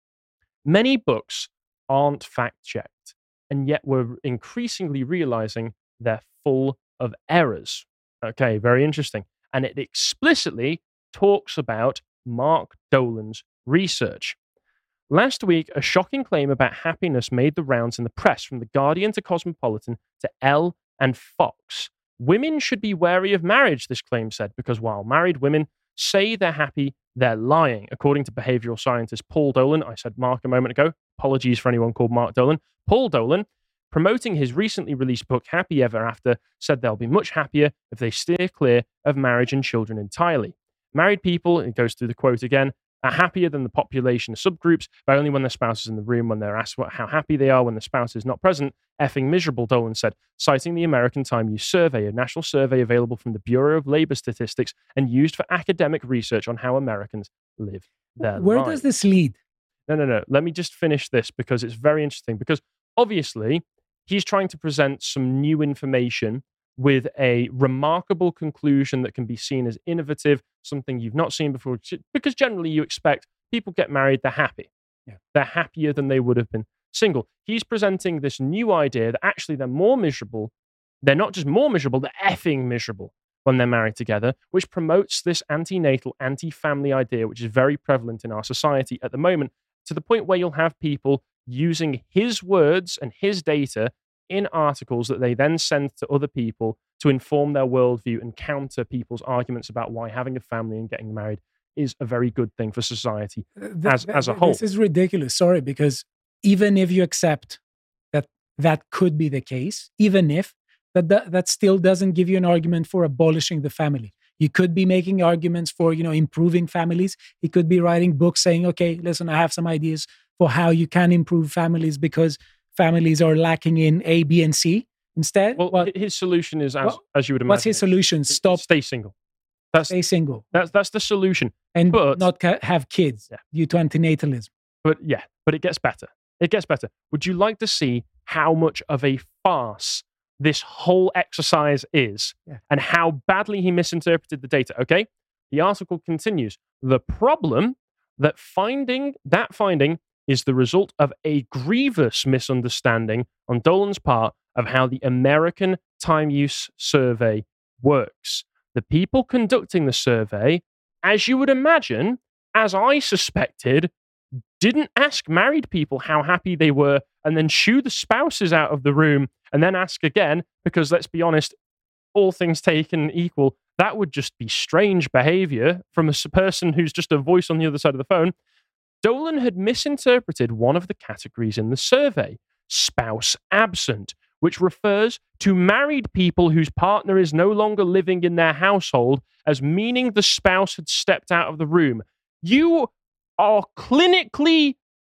many books aren't fact-checked, and yet we're increasingly realizing they're full of errors. Okay, very interesting. And it explicitly talks about Mark Dolan's research. Last week, a shocking claim about happiness made the rounds in the press, from The Guardian to Cosmopolitan to Elle and Fox. Women should be wary of marriage, this claim said, because while married women say they're happy, they're lying. According to behavioral scientist Paul Dolan, I said Mark a moment ago, apologies for anyone called Mark Dolan, Paul Dolan, promoting his recently released book, Happy Ever After, said they'll be much happier if they steer clear of marriage and children entirely. Married people, it goes through the quote again, are happier than the population subgroups, but only when their spouse is in the room. When they're asked how happy they are when the spouse is not present, effing miserable, Dolan said, citing the American Time Use Survey, a national survey available from the Bureau of Labor Statistics and used for academic research on how Americans live their lives. Where does this lead? No. Let me just finish this, because it's very interesting. Because obviously, he's trying to present some new information with a remarkable conclusion that can be seen as innovative, something you've not seen before, because generally you expect people get married, they're happy. Yeah. They're happier than they would have been single. He's presenting this new idea that actually they're more miserable. They're not just more miserable, they're effing miserable when they're married together, which promotes this antenatal, anti-family idea, which is very prevalent in our society at the moment, to the point where you'll have people using his words and his data in articles that they then send to other people to inform their worldview and counter people's arguments about why having a family and getting married is a very good thing for society as a whole. This is ridiculous. Sorry, because even if you accept that could be the case, even if that still doesn't give you an argument for abolishing the family. You could be making arguments for, improving families. He could be writing books saying, okay, listen, I have some ideas for how you can improve families because families are lacking in A, B, and C. Instead, his solution is, as you would imagine, what's his solution? Stay single. Stay single. That's the solution, and not have kids due to antinatalism. But it gets better. It gets better. Would you like to see how much of a farce this whole exercise is, and how badly he misinterpreted the data? Okay, the article continues. The problem that finding is the result of a grievous misunderstanding on Dolan's part of how the American Time Use Survey works. The people conducting the survey, as you would imagine, as I suspected, didn't ask married people how happy they were and then shoo the spouses out of the room and then ask again, because let's be honest, all things taken equal, that would just be strange behavior from a person who's just a voice on the other side of the phone. Dolan had misinterpreted one of the categories in the survey, spouse absent, which refers to married people whose partner is no longer living in their household, as meaning the spouse had stepped out of the room. You are clinically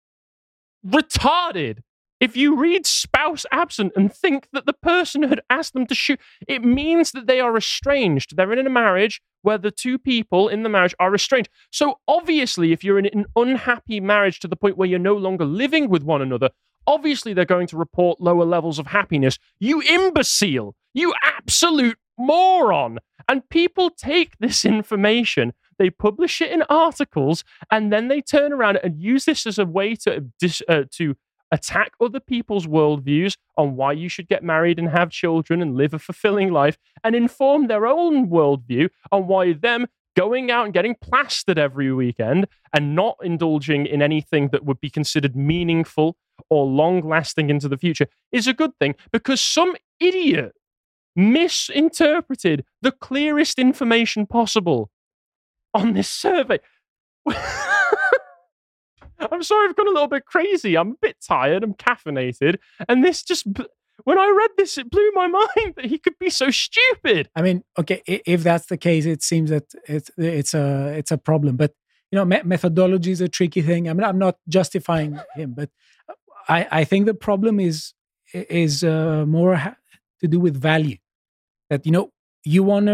retarded if you read spouse absent and think that the person had asked them to shoot. It means that they are estranged. They're in a marriage where the two people in the marriage are estranged. So obviously, if you're in an unhappy marriage to the point where you're no longer living with one another, obviously they're going to report lower levels of happiness. You imbecile! You absolute moron! And people take this information, they publish it in articles, and then they turn around and use this as a way to attack other people's worldviews on why you should get married and have children and live a fulfilling life, and inform their own worldview on why them going out and getting plastered every weekend and not indulging in anything that would be considered meaningful or long-lasting into the future is a good thing, because some idiot misinterpreted the clearest information possible on this survey. I'm sorry, I've gone a little bit crazy. I'm a bit tired. I'm caffeinated. And this just, when I read this, it blew my mind that he could be so stupid. I mean, okay, if that's the case, it seems that it's a problem. But, methodology is a tricky thing. I mean, I'm not justifying him, but I think the problem is more to do with value. That, you want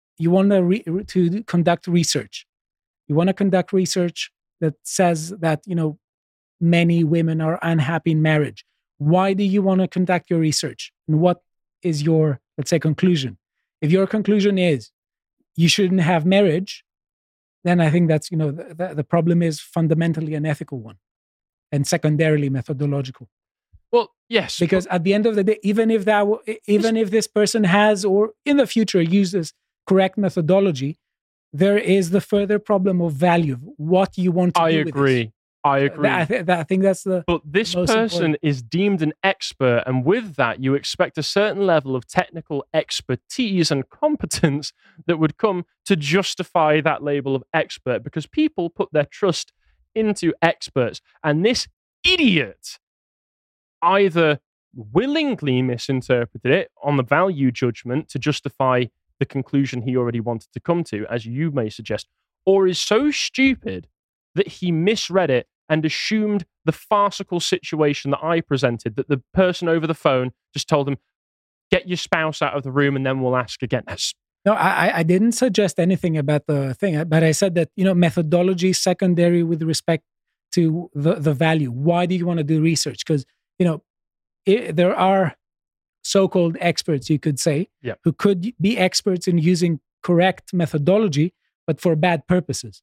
to conduct research. You want to conduct research that says that, many women are unhappy in marriage. Why do you want to conduct your research? And what is your, let's say, conclusion? If your conclusion is you shouldn't have marriage, then I think that's, the problem is fundamentally an ethical one and secondarily methodological. Well, yes. Because at the end of the day, even if this person has or in the future uses correct methodology, there is the further problem of value. What you want to do with this. I agree. I think that's the. But this person important. is deemed an expert, and with that, you expect a certain level of technical expertise and competence that would come to justify that label of expert, because people put their trust into experts, and this idiot either willingly misinterpreted it on the value judgment to justify the conclusion he already wanted to come to, as you may suggest, or is so stupid that he misread it and assumed the farcical situation that I presented, that the person over the phone just told him, get your spouse out of the room and then we'll ask again. No, I didn't suggest anything about the thing, but I said that, methodology is secondary with respect to the value. Why do you want to do research? Because, there are so-called experts, you could say, who could be experts in using correct methodology, but for bad purposes.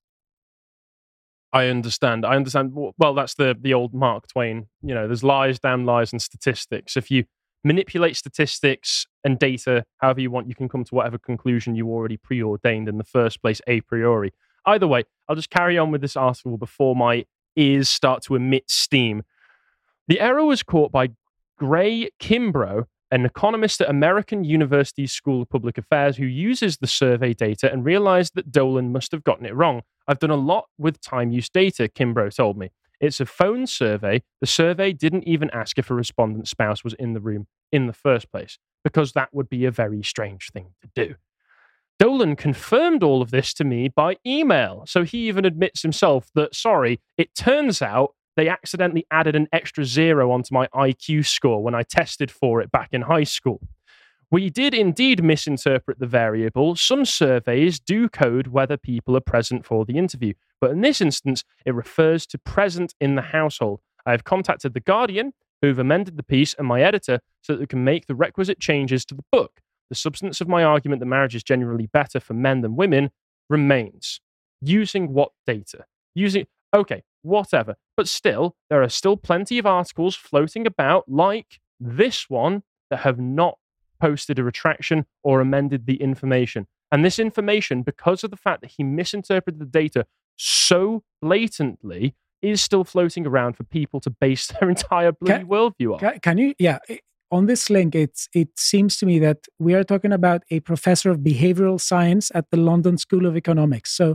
I understand. Well, that's the old Mark Twain. There's lies, damn lies, and statistics. If you manipulate statistics and data however you want, you can come to whatever conclusion you already preordained in the first place a priori. Either way, I'll just carry on with this article before my ears start to emit steam. The error was caught by Gray Kimbrough, an economist at American University School of Public Affairs, who uses the survey data and realized that Dolan must have gotten it wrong. I've done a lot with time use data, Kimbrough told me. It's a phone survey. The survey didn't even ask if a respondent's spouse was in the room in the first place, because that would be a very strange thing to do. Dolan confirmed all of this to me by email. So he even admits himself that, sorry, it turns out they accidentally added an extra 0 onto my IQ score when I tested for it back in high school. We did indeed misinterpret the variable. Some surveys do code whether people are present for the interview, but in this instance, it refers to present in the household. I have contacted The Guardian, who've amended the piece, and my editor so that we can make the requisite changes to the book. The substance of my argument that marriage is generally better for men than women remains. Using what data? Okay, whatever. But still, there are still plenty of articles floating about, like this one, that have not posted a retraction or amended the information. And this information, because of the fact that he misinterpreted the data so blatantly, is still floating around for people to base their entire bloody worldview on. Can you, on this link, it seems to me that we are talking about a professor of behavioral science at the London School of Economics. So,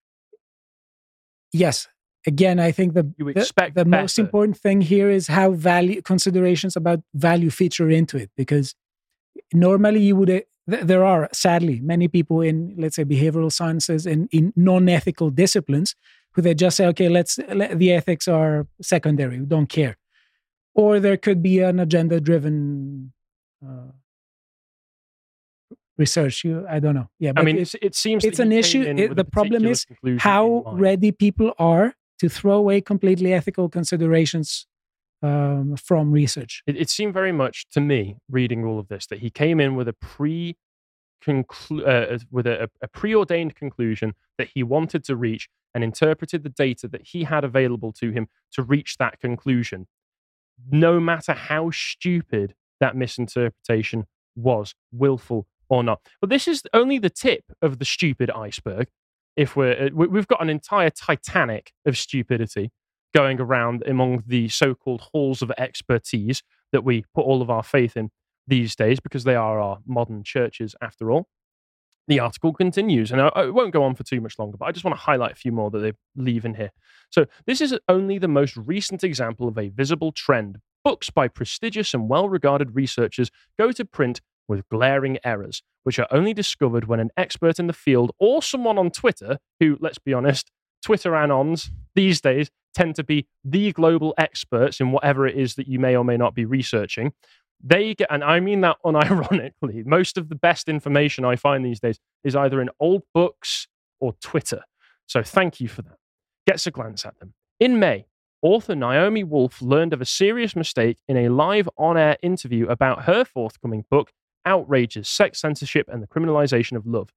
yes, again, I think the most important thing here is how considerations about value feature into it, because normally there are, sadly, many people in, let's say, behavioral sciences and in non-ethical disciplines who they just say, okay, the ethics are secondary, we don't care. Or there could be an agenda-driven research. I don't know. Yeah, but it seems it's an issue. The problem is how ready people are to throw away completely ethical considerations from research. It seemed very much to me, reading all of this, that he came in with a preordained conclusion that he wanted to reach, and interpreted the data that he had available to him to reach that conclusion, no matter how stupid that misinterpretation was, willful or not. But this is only the tip of the stupid iceberg. If we've got an entire Titanic of stupidity going around among the so-called halls of expertise that we put all of our faith in. these days because they are our modern churches after all. The article continues, and I won't go on for too much longer, but I just want to highlight a few more that they leave in here. So this is only the most recent example of a visible trend. Books by prestigious and well-regarded researchers go to print with glaring errors, which are only discovered when an expert in the field or someone on Twitter, who, let's be honest, Twitter anons these days tend to be the global experts in whatever it is that you may or may not be researching. They get, and I mean that unironically, most of the best information I find these days is either in old books or Twitter. So thank you for that. Gets a glance at them. In May, author Naomi Wolf learned of a serious mistake in a live on-air interview about her forthcoming book, Outrages, Sex Censorship and the Criminalization of Love.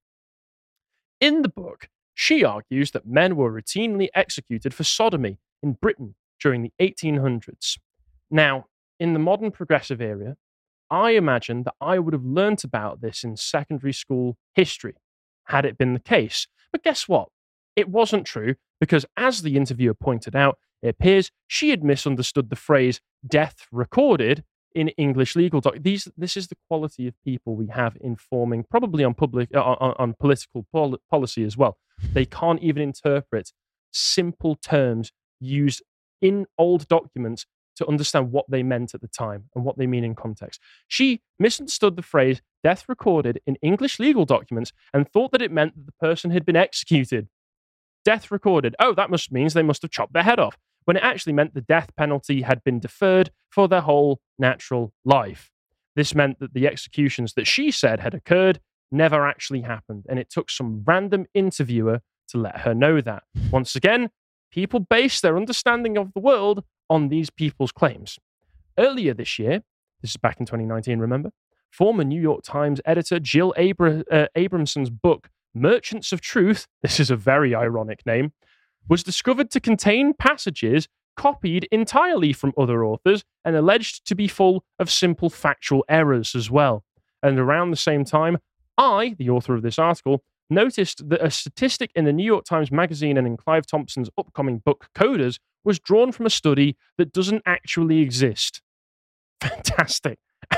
In the book, she argues that men were routinely executed for sodomy in Britain during the 1800s. Now, in the modern progressive era, I imagine that I would have learnt about this in secondary school history, had it been the case. But guess what? It wasn't true, because as the interviewer pointed out, it appears she had misunderstood the phrase death recorded in English legal documents. This is the quality of people we have informing, probably on on political policy as well. They can't even interpret simple terms used in old documents to understand what they meant at the time and what they mean in context. She misunderstood the phrase death recorded in English legal documents and thought that it meant that the person had been executed. Death recorded. Oh, that means they must have chopped their head off, when it actually meant the death penalty had been deferred for their whole natural life. This meant that the executions that she said had occurred never actually happened, and it took some random interviewer to let her know that. Once again, people base their understanding of the world on these people's claims. Earlier this year, this is back in 2019, remember, former New York Times editor Jill Abramson's book, Merchants of Truth, this is a very ironic name, was discovered to contain passages copied entirely from other authors and alleged to be full of simple factual errors as well. And around the same time, I, the author of this article, noticed that a statistic in the New York Times Magazine and in Clive Thompson's upcoming book, Coders, was drawn from a study that doesn't actually exist. Fantastic.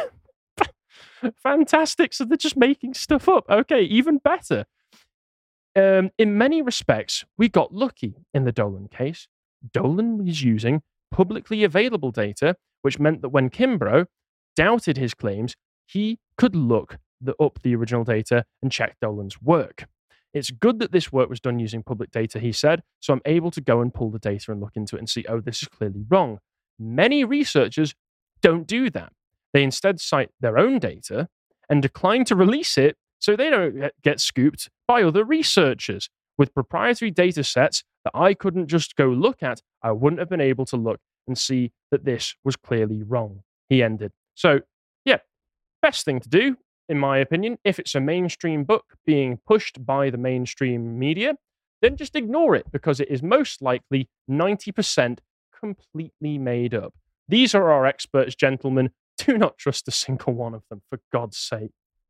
Fantastic. So they're just making stuff up. Okay, even better. In many respects, we got lucky in the Dolan case. Dolan was using publicly available data, which meant that when Kimbrough doubted his claims, he could look up the original data and check Dolan's work. It's good that this work was done using public data, he said, so I'm able to go and pull the data and look into it and see, oh, this is clearly wrong. Many researchers don't do that. They instead cite their own data and decline to release it so they don't get scooped by other researchers. With proprietary data sets that I couldn't just go look at, I wouldn't have been able to look and see that this was clearly wrong, he ended. So, yeah, best thing to do, in my opinion, if it's a mainstream book being pushed by the mainstream media, then just ignore it because it is most likely 90% completely made up. These are our experts, gentlemen. Do not trust a single one of them, for God's sake.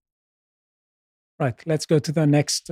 Right, let's go to the next.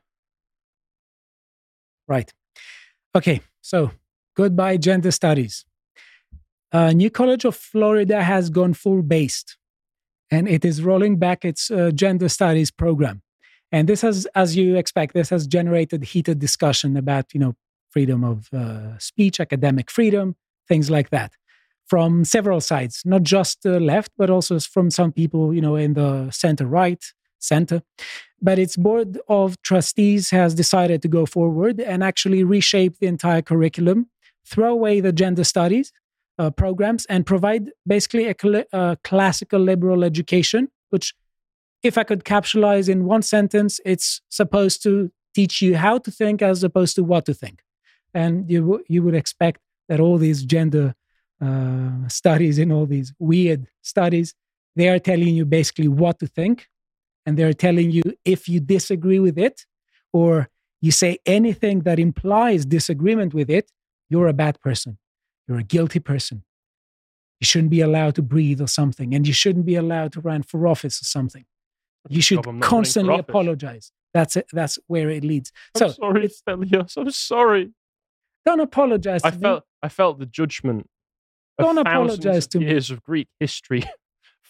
Right. Okay, so goodbye, gender studies. New College of Florida has gone full-based, and it is rolling back its gender studies program. And this has, as you expect, this has generated heated discussion about, freedom of speech, academic freedom, things like that, from several sides, not just the left, but also from some people, in the center-right, center. But its board of trustees has decided to go forward and actually reshape the entire curriculum, throw away the gender studies programs, and provide basically a classical liberal education, which, if I could capsulize in one sentence, it's supposed to teach you how to think as opposed to what to think. And you would expect that all these gender studies and all these weird studies, they are telling you basically what to think. And they're telling you if you disagree with it or you say anything that implies disagreement with it, you're a bad person. You're a guilty person. You shouldn't be allowed to breathe or something. And you shouldn't be allowed to run for office or something. You should constantly apologize. That's it. That's where it leads. I'm sorry, Stelios. I'm sorry. Don't apologize to me. I felt the judgment of Don't apologize thousands to of me. years of Greek history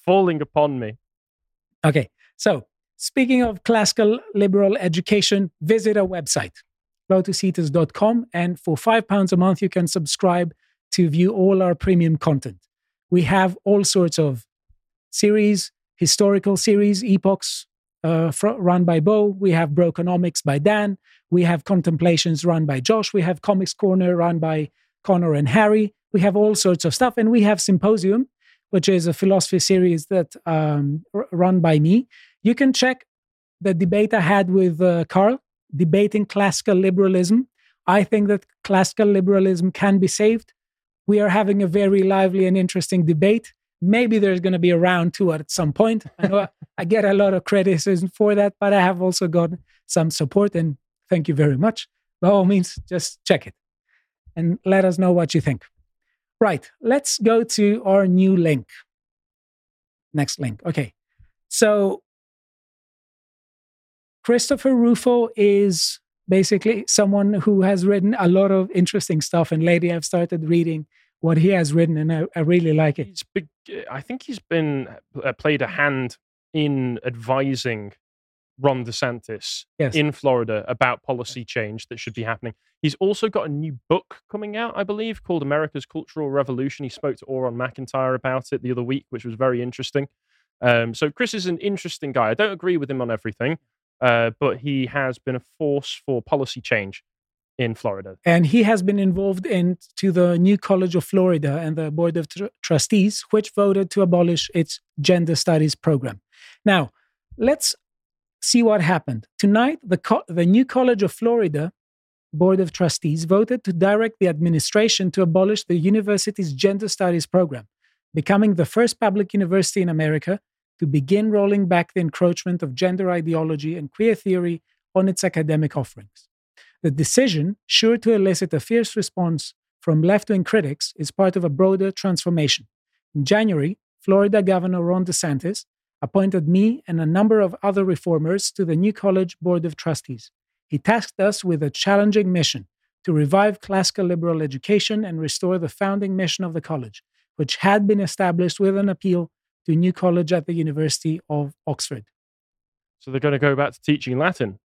falling upon me. Okay, so speaking of classical liberal education, visit our website, lotusheaters.com, and for £5 a month, you can subscribe to view all our premium content. We have all sorts of series, historical series, epochs run by Bo. We have Brokenomics by Dan. We have Contemplations run by Josh. We have Comics Corner run by Connor and Harry. We have all sorts of stuff. And we have Symposium, which is a philosophy series that run by me. You can check the debate I had with Carl, debating classical liberalism. I think that classical liberalism can be saved. We are having a very lively and interesting debate. Maybe there's going to be a round two at some point. I know I get a lot of criticism for that, but I have also got some support, and thank you very much. By all means, just check it and let us know what you think. Right, let's go to our new link. Next link. Okay. So Christopher Rufo is basically someone who has written a lot of interesting stuff. And lately I've started reading what he has written, and I really like it. I think he's been played a hand in advising Ron DeSantis in Florida about policy change that should be happening. He's also got a new book coming out, I believe, called America's Cultural Revolution. He spoke to Oron McIntyre about it the other week, which was very interesting. So Chris is an interesting guy. I don't agree with him on everything, but he has been a force for policy change in Florida. And he has been involved into the new College of Florida and the Board of Trustees, which voted to abolish its gender studies program. Now, let's see what happened. Tonight, the new College of Florida Board of Trustees voted to direct the administration to abolish the university's gender studies program, becoming the first public university in America to begin rolling back the encroachment of gender ideology and queer theory on its academic offerings. The decision, sure to elicit a fierce response from left-wing critics, is part of a broader transformation. In January, Florida Governor Ron DeSantis appointed me and a number of other reformers to the new College Board of Trustees. He tasked us with a challenging mission to revive classical liberal education and restore the founding mission of the college, which had been established with an appeal to New College at the University of Oxford. So they're going to go back to teaching Latin?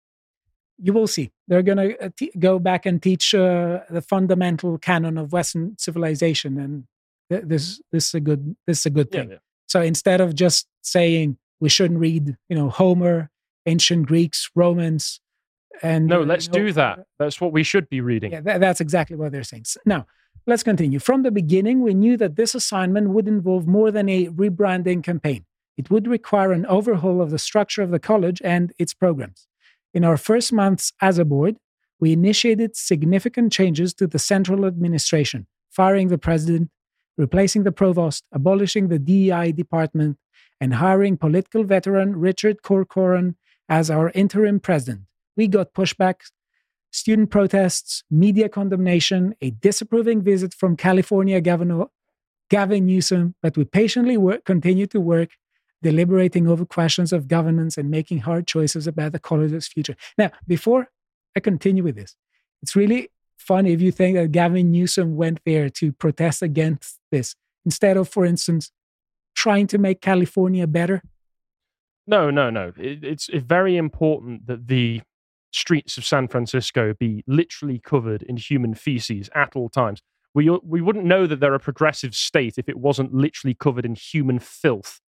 You will see. They're going to go back and teach the fundamental canon of Western civilization, and this is a good thing. Yeah. So instead of just saying we shouldn't read, Homer, ancient Greeks, Romans, and no, let's do that. That's what we should be reading. Yeah, that's exactly what they're saying. Now, let's continue. From the beginning, we knew that this assignment would involve more than a rebranding campaign. It would require an overhaul of the structure of the college and its programs. In our first months as a board, we initiated significant changes to the central administration, firing the president, replacing the provost, abolishing the DEI department, and hiring political veteran Richard Corcoran as our interim president. We got pushback, student protests, media condemnation, a disapproving visit from California Governor Gavin Newsom, but we patiently continued to work, deliberating over questions of governance and making hard choices about the college's future. Now, before I continue with this, it's really funny if you think that Gavin Newsom went there to protest against this, instead of, for instance, trying to make California better. No. It's very important that the streets of San Francisco be literally covered in human feces at all times. We wouldn't know that they're a progressive state if it wasn't literally covered in human filth.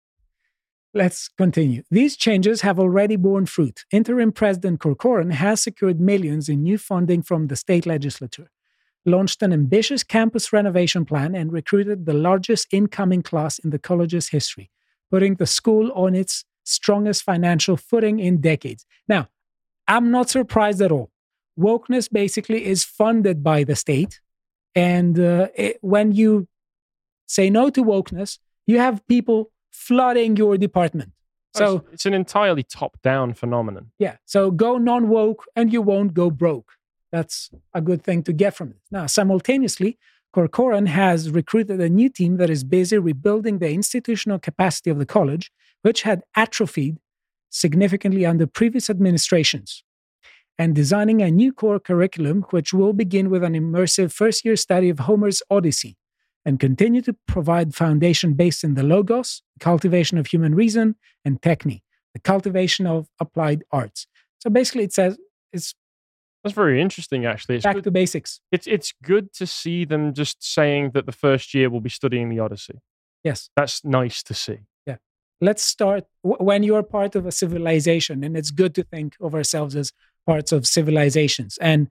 Let's continue. These changes have already borne fruit. Interim President Corcoran has secured millions in new funding from the state legislature, launched an ambitious campus renovation plan, and recruited the largest incoming class in the college's history, putting the school on its strongest financial footing in decades. Now, I'm not surprised at all. Wokeness basically is funded by the state. And when you say no to wokeness, you have people flooding your department. So it's an entirely top-down phenomenon. Yeah. So go non-woke and you won't go broke. That's a good thing to get from it. Now, simultaneously, Corcoran has recruited a new team that is busy rebuilding the institutional capacity of the college, which had atrophied significantly under previous administrations, and designing a new core curriculum, which will begin with an immersive first-year study of Homer's Odyssey, and continue to provide foundation based in the logos, cultivation of human reason, and techne, the cultivation of applied arts. So basically, it says it's That's very interesting, actually. It's back good. to basics. It's good to see them just saying that the first year will be studying the Odyssey. Yes. That's nice to see. Yeah. Let's start when you're part of a civilization, and it's good to think of ourselves as parts of civilizations. And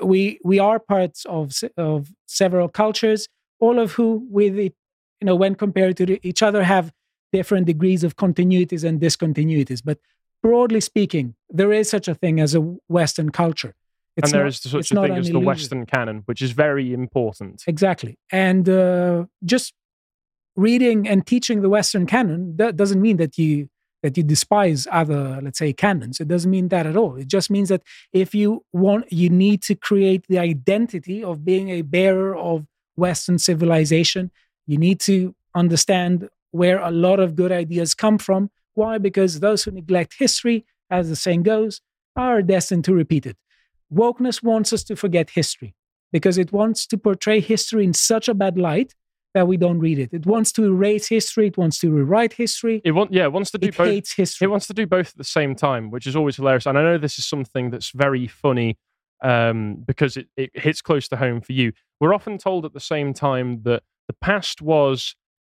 we are parts of several cultures, all of who, with it, when compared to each other, have different degrees of continuities and discontinuities. But broadly speaking, there is such a thing as a Western culture. And there is such a thing as the Western canon, which is very important. Exactly. And just reading and teaching the Western canon, that doesn't mean that you despise other, let's say, canons. It doesn't mean that at all. It just means that if you need to create the identity of being a bearer of Western civilization. You need to understand where a lot of good ideas come from. Why? Because those who neglect history, as the saying goes, are destined to repeat it. Wokeness wants us to forget history because it wants to portray history in such a bad light that we don't read it. It wants to erase history. It wants to rewrite history. It wants to do both. Hates history. It wants to do both at the same time, which is always hilarious. And I know this is something that's very funny because it hits close to home for you. We're often told at the same time that the past was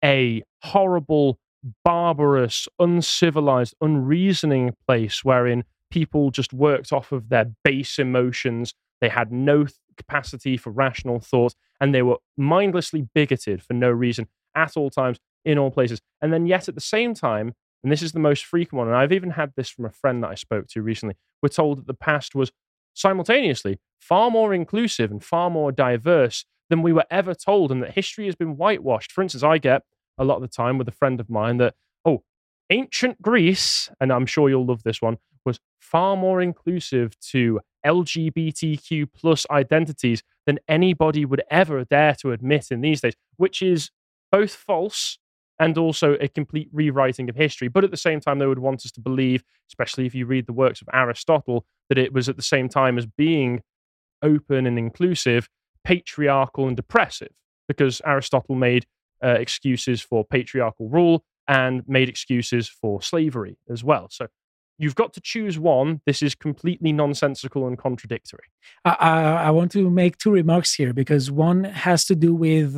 a horrible, barbarous, uncivilized, unreasoning place wherein people just worked off of their base emotions. They had no capacity for rational thought, and they were mindlessly bigoted for no reason at all times, in all places. And then yet at the same time, and this is the most frequent one, and I've even had this from a friend that I spoke to recently, we're told that the past was simultaneously far more inclusive and far more diverse than we were ever told, and that history has been whitewashed. For instance, I get a lot of the time with a friend of mine that, ancient Greece, and I'm sure you'll love this one, was far more inclusive to LGBTQ plus identities than anybody would ever dare to admit in these days, which is both false and also a complete rewriting of history. But at the same time, they would want us to believe, especially if you read the works of Aristotle, that it was at the same time as being open and inclusive, patriarchal and depressive, because Aristotle made excuses for patriarchal rule and made excuses for slavery as well. So you've got to choose one. This is completely nonsensical and contradictory. I want to make two remarks here, because one has to do with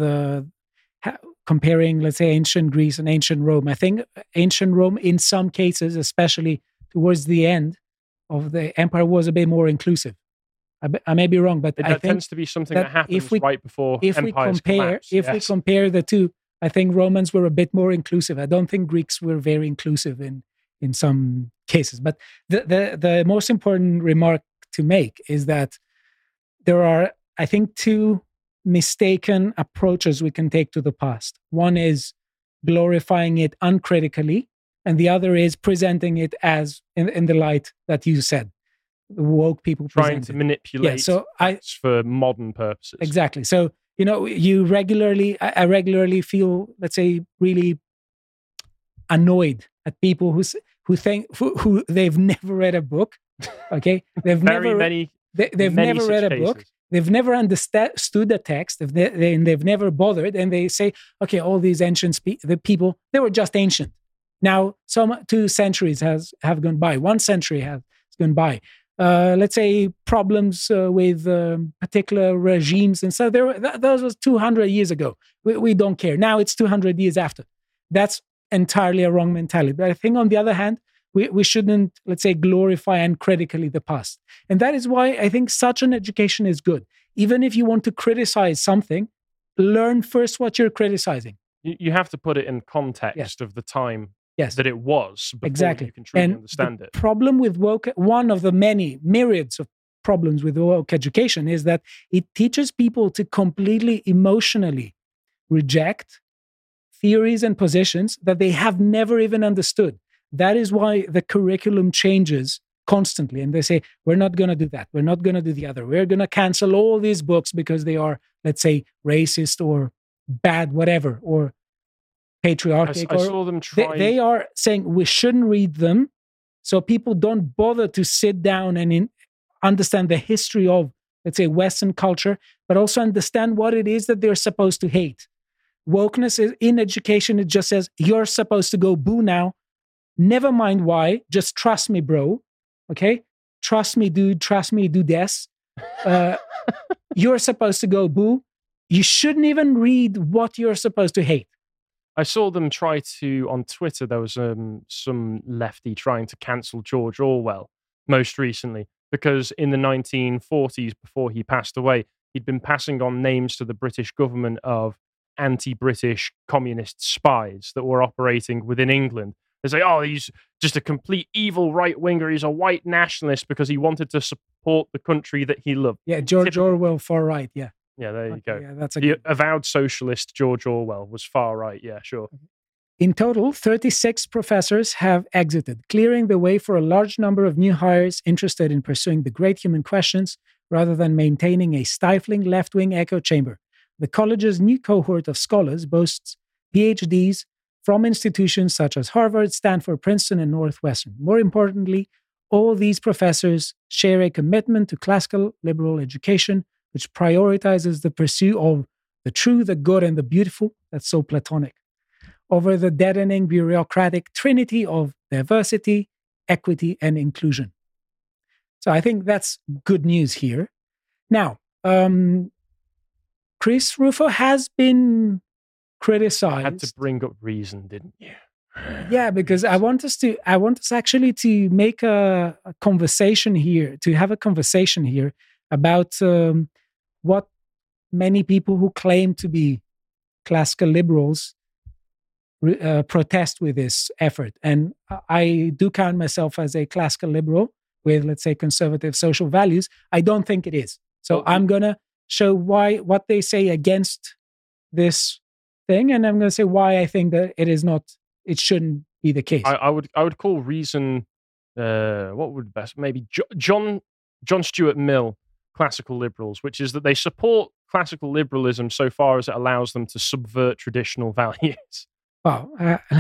comparing, let's say, ancient Greece and ancient Rome. I think ancient Rome, in some cases, especially towards the end of the empire, was a bit more inclusive. I may be wrong, but I think tends to be something that happens right before empires collapse. If we compare the two, I think Romans were a bit more inclusive. I don't think Greeks were very inclusive in some cases. But the most important remark to make is that there are, I think, two mistaken approaches we can take to the past. One is glorifying it uncritically, and the other is presenting it as in the light that you said. Woke people trying to manipulate facts for modern purposes. Exactly. So, I regularly feel, let's say, really annoyed at people who think they've never read a book. Okay, they've never read a book. They've never understood the text. They've never bothered, and they say, okay, all these ancient people, they were just ancient. Now, 2 centuries have gone by. 1 century has gone by. Let's say problems with particular regimes, and so those was 200 years ago. We don't care. Now it's 200 years after. That's entirely a wrong mentality. But I think, on the other hand, we shouldn't, let's say, glorify uncritically the past. And that is why I think such an education is good. Even if you want to criticize something, learn first what you're criticizing. You have to put it in context of the time that it was before exactly. you can truly understand it. The problem with woke, one of the many myriads of problems with woke education, is that it teaches people to completely emotionally reject theories and positions that they have never even understood. That is why the curriculum changes constantly. And they say, we're not going to do that. We're not going to do the other. We're going to cancel all these books because they are, let's say, racist or bad, whatever, or patriarchic. I saw them try. They are saying we shouldn't read them, so people don't bother to sit down and understand the history of, let's say, Western culture, but also understand what it is that they're supposed to hate. Wokeness is in education. It just says, you're supposed to go boo now. Never mind why. Just trust me, bro. Okay? Trust me, dude. Trust me, dudess. You're supposed to go boo. You shouldn't even read what you're supposed to hate. I saw them try to, on Twitter, there was some lefty trying to cancel George Orwell most recently, because in the 1940s, before he passed away, he'd been passing on names to the British government of anti-British communist spies that were operating within England. They say, oh, he's just a complete evil right-winger. He's a white nationalist because he wanted to support the country that he loved. Yeah, George Orwell, far right, yeah. Yeah, there you go. Yeah, that's the avowed socialist George Orwell was far right. Yeah, sure. In total, 36 professors have exited, clearing the way for a large number of new hires interested in pursuing the great human questions rather than maintaining a stifling left-wing echo chamber. The college's new cohort of scholars boasts PhDs from institutions such as Harvard, Stanford, Princeton, and Northwestern. More importantly, all these professors share a commitment to classical liberal education, which prioritizes the pursuit of the true, the good, and the beautiful, that's so Platonic, over the deadening bureaucratic trinity of diversity, equity, and inclusion. So I think that's good news here. Now, Chris Rufo has been criticized. You had to bring up reason, didn't you? Yeah, because I want us actually to make a conversation here, to have a conversation here about what many people who claim to be classical liberals protest with this effort. And I do count myself as a classical liberal with, let's say, conservative social values. I don't think it is. So I'm going to show what they say against this thing, and I'm going to say why I think that it shouldn't be the case. I would call reason, what would best, maybe John Stuart Mill classical liberals, which is that they support classical liberalism so far as it allows them to subvert traditional values. Wow.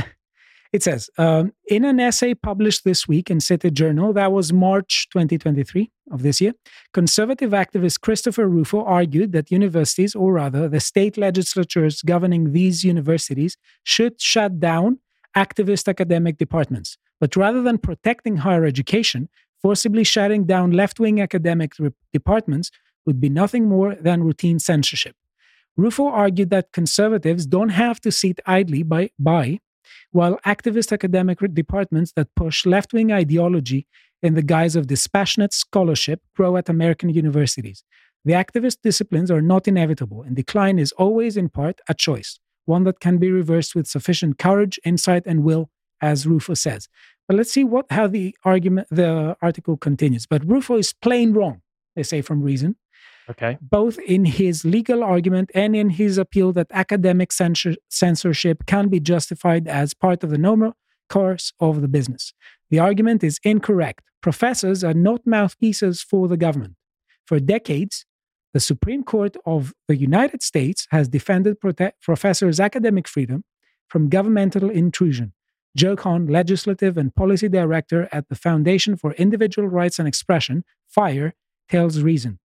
It says, in an essay published this week in City Journal, that was March 2023 of this year, conservative activist Christopher Rufo argued that universities, or rather the state legislatures governing these universities, should shut down activist academic departments. But rather than protecting higher education, forcibly shutting down left-wing academic departments would be nothing more than routine censorship. Rufo argued that conservatives don't have to sit idly by while activist academic departments that push left-wing ideology in the guise of dispassionate scholarship grow at American universities. The activist disciplines are not inevitable, and decline is always in part a choice, one that can be reversed with sufficient courage, insight, and will, as Rufo says. But let's see how the article continues. But Rufo is plain wrong, they say from Reason. Okay. Both in his legal argument and in his appeal that academic censorship can be justified as part of the normal course of the business. The argument is incorrect. Professors are not mouthpieces for the government. For decades, the Supreme Court of the United States has defended professors' academic freedom from governmental intrusion. Joe Kahn, legislative and policy director at the Foundation for Individual Rights and Expression, FIRE, tells Reason.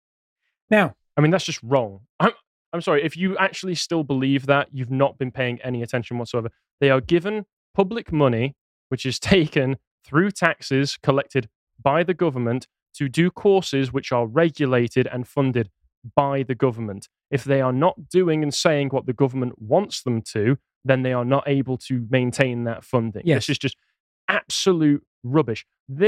Now, I mean, that's just wrong. I'm sorry, if you actually still believe that, you've not been paying any attention whatsoever. They are given public money, which is taken through taxes collected by the government to do courses which are regulated and funded by the government. If they are not doing and saying what the government wants them to, then they are not able to maintain that funding. Yes. This is just absolute rubbish.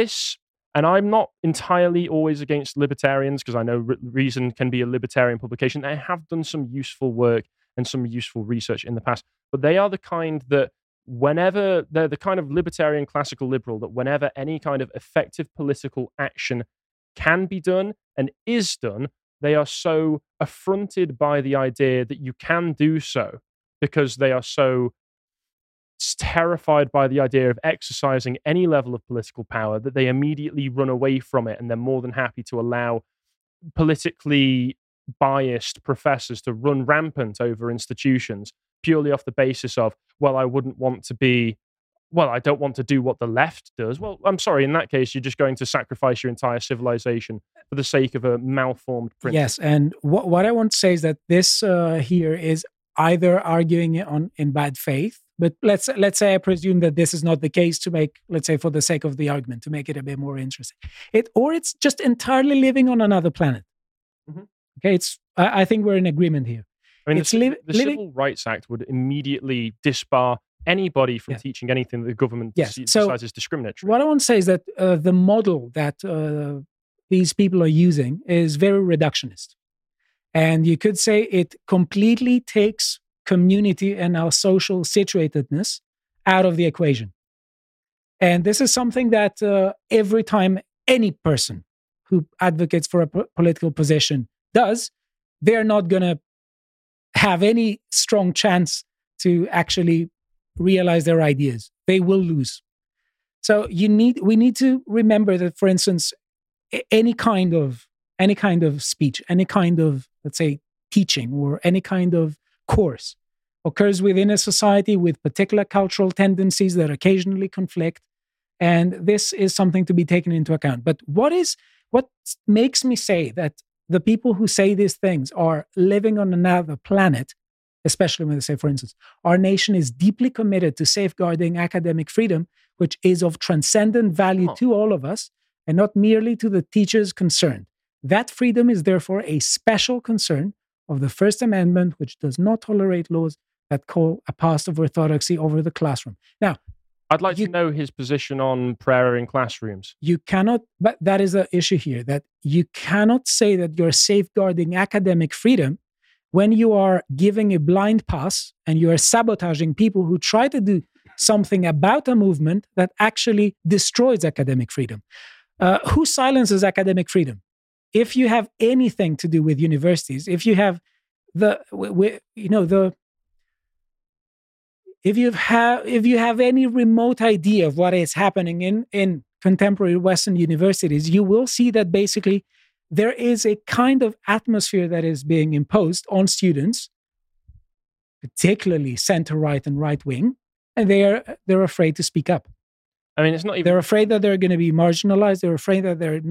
And I'm not entirely always against libertarians, because I know Reason can be a libertarian publication. They have done some useful work and some useful research in the past, but they are the kind that they're the kind of libertarian classical liberal that whenever any kind of effective political action can be done and is done, they are so affronted by the idea that you can do so, because they are so terrified by the idea of exercising any level of political power that they immediately run away from it, and they're more than happy to allow politically biased professors to run rampant over institutions purely off the basis of, well, I don't want to do what the left does. Well, I'm sorry, in that case, you're just going to sacrifice your entire civilization for the sake of a malformed principle. Yes, and what I want to say is that this here is either arguing in bad faith, but let's say I presume that this is not the case to make, let's say for the sake of the argument, to make it a bit more interesting. Or it's just entirely living on another planet. Mm-hmm. Okay, I think we're in agreement here. I mean, the Civil Rights Act would immediately disbar anybody from teaching anything that the government decides is discriminatory. What I want to say is that the model that these people are using is very reductionist. And you could say it completely takes community and our social situatedness out of the equation. And this is something that every time any person who advocates for a political position does, they're not going to have any strong chance to actually realize their ideas. They will lose. So we need to remember that, for instance, any kind of speech, any kind of, let's say, teaching or any kind of course occurs within a society with particular cultural tendencies that occasionally conflict. And this is something to be taken into account. But what makes me say that the people who say these things are living on another planet, especially when they say, for instance, our nation is deeply committed to safeguarding academic freedom, which is of transcendent value to all of us and not merely to the teachers concerned. That freedom is therefore a special concern of the First Amendment, which does not tolerate laws that call a past of orthodoxy over the classroom. Now, I'd like to know his position on prayer in classrooms. You cannot, but that is the issue here, that you cannot say that you're safeguarding academic freedom when you are giving a blind pass and you are sabotaging people who try to do something about a movement that actually destroys academic freedom. Who silences academic freedom? If you have anything to do with universities, if you have if you have any remote idea of what is happening in contemporary Western universities, you will see that basically there is a kind of atmosphere that is being imposed on students, particularly center-right and right-wing, and they're afraid to speak up. I mean, it's not even... They're afraid that they're going to be marginalized. They're afraid that they're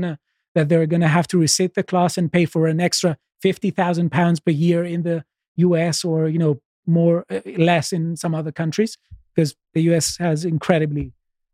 going to have to resit the class and pay for an extra £50,000 per year in the US, or less in some other countries, because the US has incredibly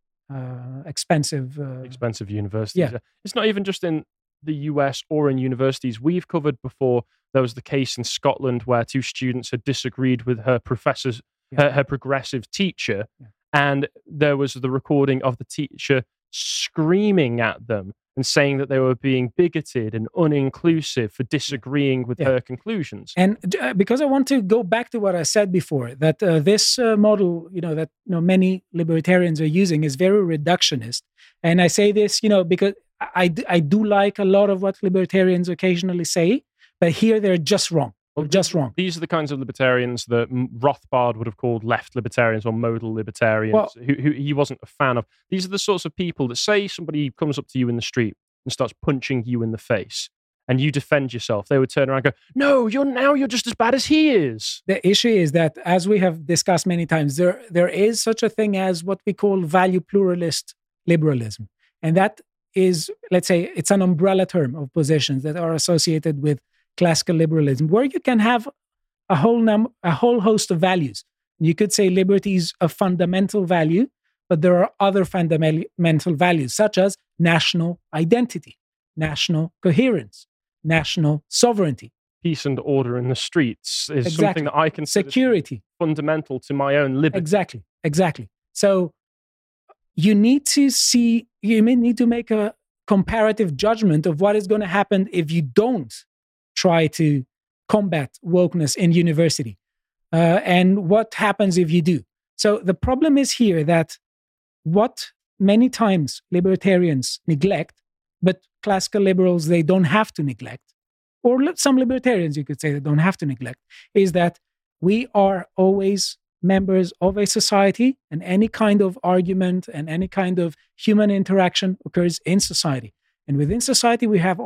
expensive universities. Yeah. It's not even just in the US or in universities. We've covered before, there was the case in Scotland where two students had disagreed with her professor's, her progressive teacher, and there was the recording of the teacher screaming at them and saying that they were being bigoted and uninclusive for disagreeing with her conclusions. And because I want to go back to what I said before, that this model, that many libertarians are using is very reductionist. And I say this, because I do like a lot of what libertarians occasionally say, but here they're just wrong. Well, just wrong. These are the kinds of libertarians that Rothbard would have called left libertarians or modal libertarians, who he wasn't a fan of. These are the sorts of people that, say somebody comes up to you in the street and starts punching you in the face, and you defend yourself. They would turn around and go, "No, you're just as bad as he is." The issue is that, as we have discussed many times, there is such a thing as what we call value pluralist liberalism, and that is, let's say, it's an umbrella term of positions that are associated with classical liberalism, where you can have a whole host of values. You could say liberty is a fundamental value, but there are other fundamental values, such as national identity, national coherence, national sovereignty. Peace and order in the streets is something that I consider security fundamental to my own liberty. Exactly. So you need to make a comparative judgment of what is going to happen if you don't try to combat wokeness in university, and what happens if you do. So the problem is here that what many times libertarians neglect, but classical liberals, they don't have to neglect, or some libertarians, you could say, that don't have to neglect, is that we are always members of a society, and any kind of argument and any kind of human interaction occurs in society. And within society, we have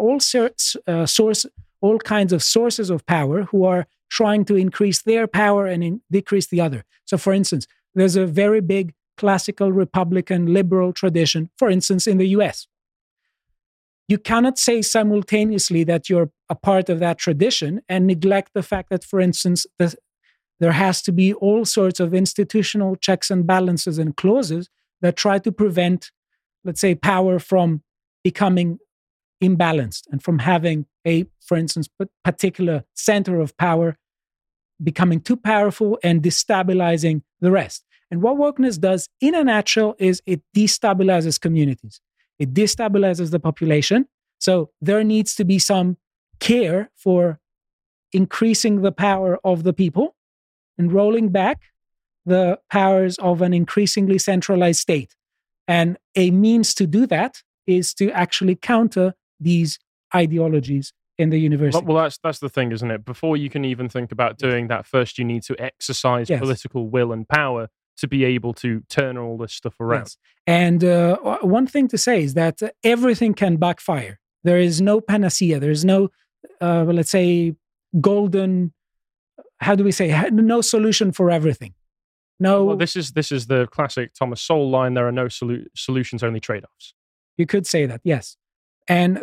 all kinds of sources of power who are trying to increase their power and decrease the other. So, for instance, there's a very big classical Republican liberal tradition, for instance, in the US. You cannot say simultaneously that you're a part of that tradition and neglect the fact that, for instance, there has to be all sorts of institutional checks and balances and clauses that try to prevent, let's say, power from becoming imbalanced and from having for instance, particular center of power becoming too powerful and destabilizing the rest. And what wokeness does, in a nutshell, is it destabilizes communities. It destabilizes the population. So there needs to be some care for increasing the power of the people and rolling back the powers of an increasingly centralized state. And a means to do that is to actually counter these ideologies in the university. Well, that's the thing, isn't it? Before you can even think about doing that, first you need to exercise political will and power to be able to turn all this stuff around. Yes. And one thing to say is that everything can backfire. There is no panacea. There is no, let's say, golden, how do we say, no solution for everything. No. Well, this is the classic Thomas Sowell line. There are no solutions, only trade-offs. You could say that, yes. And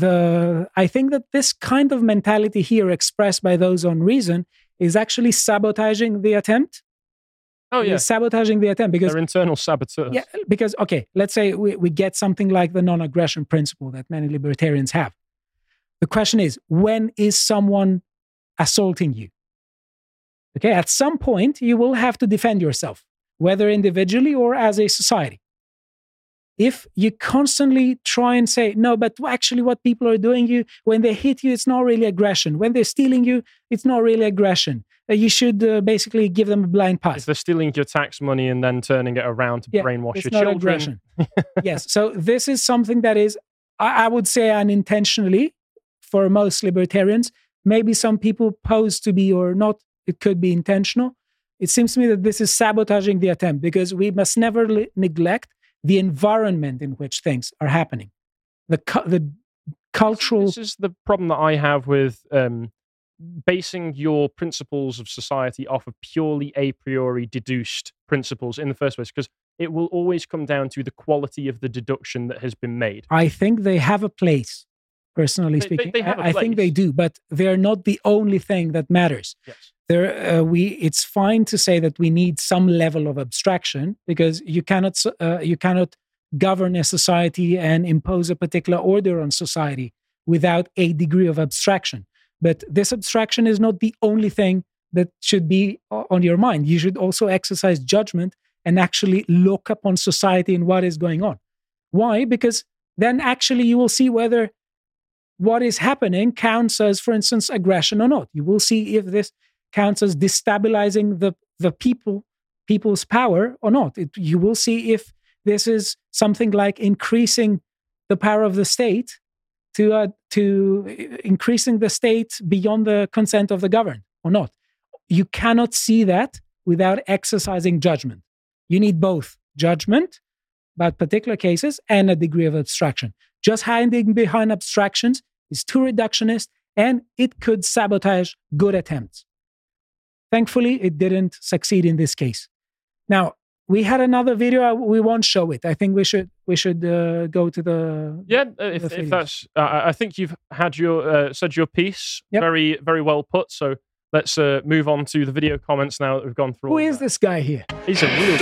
I think that this kind of mentality here expressed by those on reason is actually sabotaging the attempt. Oh, yeah. Sabotaging the attempt because they're internal saboteurs. Yeah, because, okay, let's say we get something like the non-aggression principle that many libertarians have. The question is, when is someone assaulting you? Okay, at some point, you will have to defend yourself, whether individually or as a society. If you constantly try and say, no, but actually what people are doing you, when they hit you, it's not really aggression. When they're stealing you, it's not really aggression. You should basically give them a blind pass. If they're stealing your tax money and then turning it around to brainwash your children. Aggression. Yes. So this is something that is, I would say, unintentionally for most libertarians. Maybe some people pose to be or not. It could be intentional. It seems to me that this is sabotaging the attempt because we must never neglect the environment in which things are happening. The cultural... This is the problem that I have with basing your principles of society off of purely a priori deduced principles in the first place, because it will always come down to the quality of the deduction that has been made. I think they have a place, personally speaking. I think they do, but they're not the only thing that matters. Yes. It's fine to say that we need some level of abstraction because you cannot govern a society and impose a particular order on society without a degree of abstraction. But this abstraction is not the only thing that should be on your mind. You should also exercise judgment and actually look upon society and what is going on. Why? Because then actually you will see whether what is happening counts as, for instance, aggression or not. You will see if this counts as destabilizing the people's power or not. You will see if this is something like increasing the power of the state to increasing the state beyond the consent of the governed or not. You cannot see that without exercising judgment. You need both judgment about particular cases and a degree of abstraction. Just hiding behind abstractions is too reductionist and it could sabotage good attempts. Thankfully, it didn't succeed in this case. Now, we had another video. We won't show it. I think we should go to the if that's. I think you've had your said your piece. Yep. Very very well put. So let's move on to the video comments now that we've gone through. Who is this guy here? He's a real.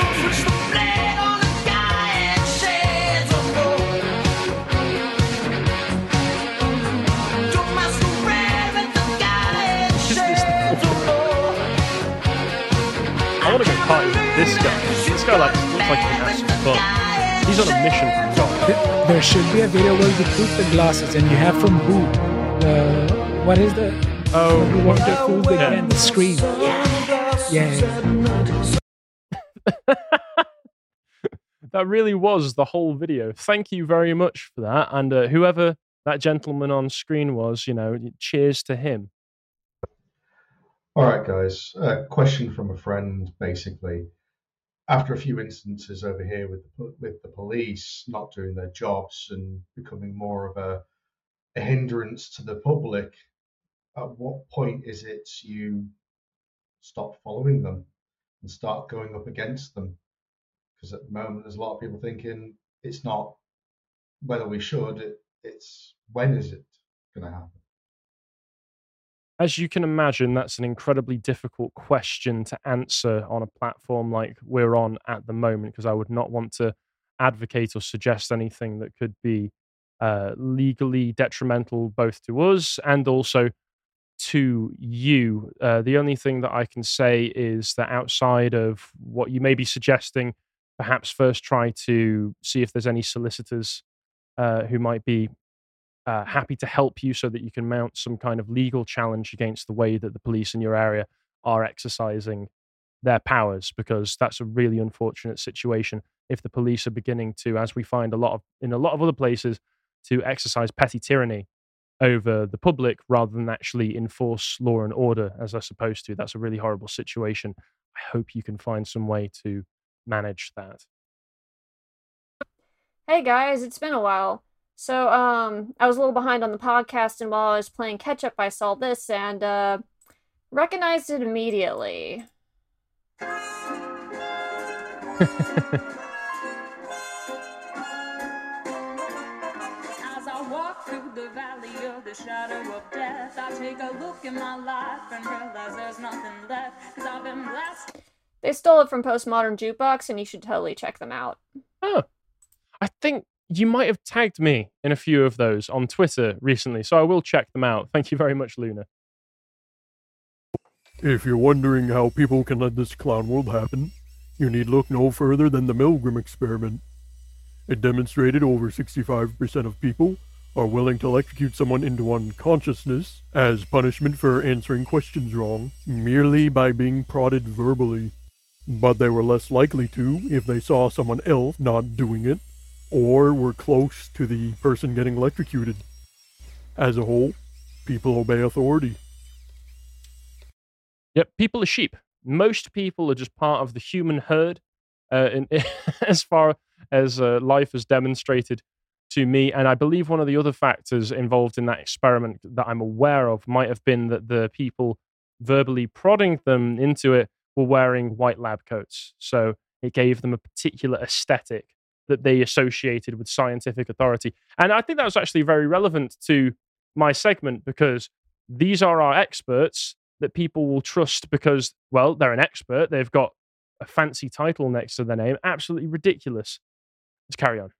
I want to go party with this guy. This guy looks like he has some fun. He's on a mission from God. There should be a video where you put the glasses and you have from who? What is the... Oh, you want to fool the scream. Yeah. That really was the whole video. Thank you very much for that. And whoever that gentleman on screen was, cheers to him. All right, guys. Question from a friend, basically. After a few instances over here with the police not doing their jobs and becoming more of a hindrance to the public, at what point is it you stop following them and start going up against them? Because at the moment, there's a lot of people thinking it's not whether we should, it's when is it going to happen? As you can imagine, that's an incredibly difficult question to answer on a platform like we're on at the moment, because I would not want to advocate or suggest anything that could be legally detrimental both to us and also to you. The only thing that I can say is that outside of what you may be suggesting, perhaps first try to see if there's any solicitors who might be happy to help you so that you can mount some kind of legal challenge against the way that the police in your area are exercising their powers, because that's a really unfortunate situation if the police are beginning to, as we find in a lot of other places, to exercise petty tyranny over the public rather than actually enforce law and order as they're supposed to. That's a really horrible situation. I hope you can find some way to manage that. Hey guys, it's been a while. So, I was a little behind on the podcast, and while I was playing catch up, I saw this and recognized it immediately. As I walk through the valley of the shadow of death, I take a look in my life and realize there's nothing left, 'cause I've been blessed. They stole it from Postmodern Jukebox, and you should totally check them out. Oh, I think you might have tagged me in a few of those on Twitter recently, so I will check them out. Thank you very much, Luna. If you're wondering how people can let this clown world happen, you need look no further than the Milgram experiment. It demonstrated over 65% of people are willing to electrocute someone into unconsciousness as punishment for answering questions wrong, merely by being prodded verbally. But they were less likely to if they saw someone else not doing it, or were close to the person getting electrocuted. As a whole, people obey authority. Yep, people are sheep. Most people are just part of the human herd, as far as life has demonstrated to me. And I believe one of the other factors involved in that experiment that I'm aware of might have been that the people verbally prodding them into it were wearing white lab coats. So it gave them a particular aesthetic that they associated with scientific authority. And I think that was actually very relevant to my segment, because these are our experts that people will trust because, well, they're an expert. They've got a fancy title next to their name. Absolutely ridiculous. Let's carry on.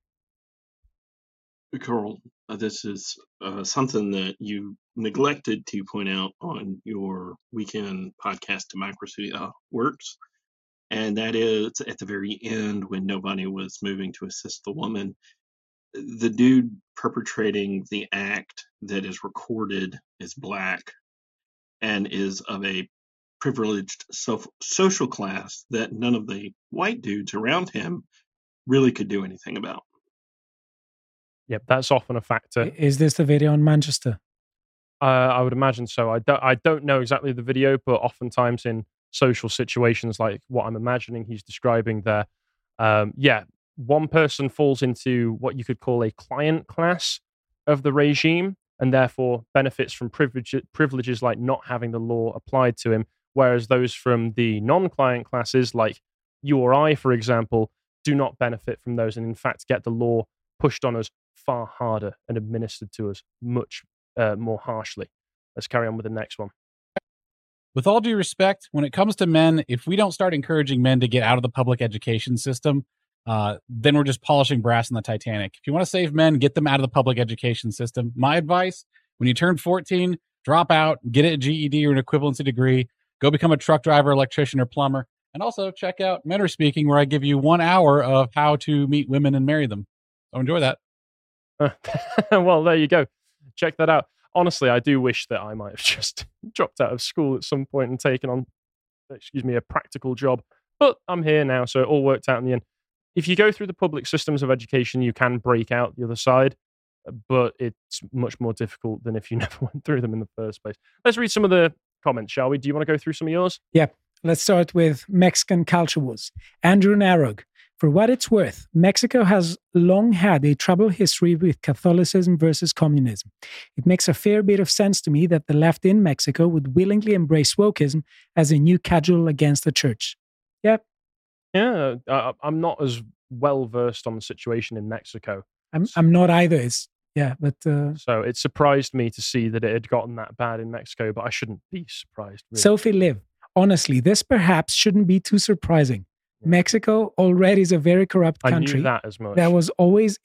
Carl, this is something that you neglected to point out on your weekend podcast, Democracy Works. And that is at the very end, when nobody was moving to assist the woman, the dude perpetrating the act that is recorded is black and is of a privileged social class that none of the white dudes around him really could do anything about. Yep, that's often a factor. Is this the video in Manchester? I would imagine so. I don't know exactly the video, but oftentimes in social situations like what I'm imagining he's describing there, one person falls into what you could call a client class of the regime and therefore benefits from privileges like not having the law applied to him, whereas those from the non-client classes, like you or I, for example, do not benefit from those and in fact get the law pushed on us far harder and administered to us much more harshly. Let's carry on with the next one. With all due respect, when it comes to men, if we don't start encouraging men to get out of the public education system, then we're just polishing brass in the Titanic. If you want to save men, get them out of the public education system. My advice, when you turn 14, drop out, get a GED or an equivalency degree, go become a truck driver, electrician, or plumber. And also check out Men Are Speaking, where I give you 1 hour of how to meet women and marry them. So enjoy that. Well, there you go. Check that out. Honestly, I do wish that I might have just dropped out of school at some point and taken on, a practical job. But I'm here now, so it all worked out in the end. If you go through the public systems of education, you can break out the other side, but it's much more difficult than if you never went through them in the first place. Let's read some of the comments, shall we? Do you want to go through some of yours? Yeah. Let's start with Mexican culture wars. Andrew Narog. For what it's worth, Mexico has long had a troubled history with Catholicism versus communism. It makes a fair bit of sense to me that the left in Mexico would willingly embrace wokeism as a new cudgel against the church. Yep. Yeah, I'm not as well versed on the situation in Mexico. I'm not either. It's Yeah, but So it surprised me to see that it had gotten that bad in Mexico, but I shouldn't be surprised. Really. Sophie Liv, honestly, this perhaps shouldn't be too surprising. Yeah. Mexico already is a very corrupt I country. knew that as much. That was always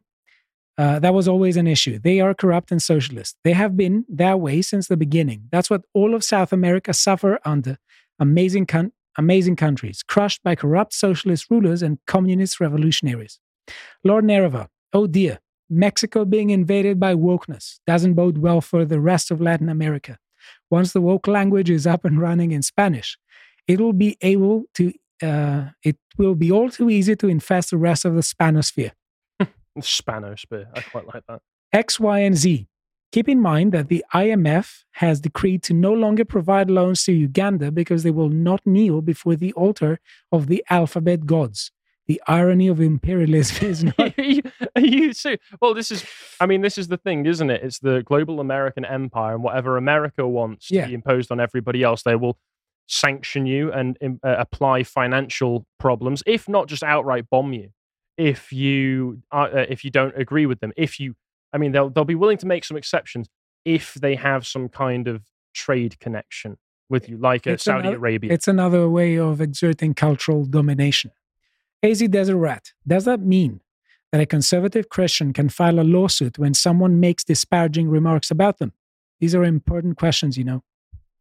an issue. They are corrupt and socialist. They have been that way since the beginning. That's what all of South America suffer under. Amazing countries, crushed by corrupt socialist rulers and communist revolutionaries. Lord Nereva, oh dear, Mexico being invaded by wokeness doesn't bode well for the rest of Latin America. Once the woke language is up and running in Spanish, it will be all too easy to infest the rest of the Spanosphere. Spanosphere, I quite like that. X, Y, and Z. Keep in mind that the IMF has decreed to no longer provide loans to Uganda because they will not kneel before the altar of the alphabet gods. The irony of imperialism is not... Well, this is the thing, isn't it? It's the global American empire, and whatever America wants to be imposed on everybody else, they will sanction you and apply financial problems, if not just outright bomb you, if you don't agree with them. They'll be willing to make some exceptions if they have some kind of trade connection with you, like Saudi Arabia. It's another way of exerting cultural domination. AZ Desert Rat, does that mean that a conservative Christian can file a lawsuit when someone makes disparaging remarks about them? These are important questions, you know.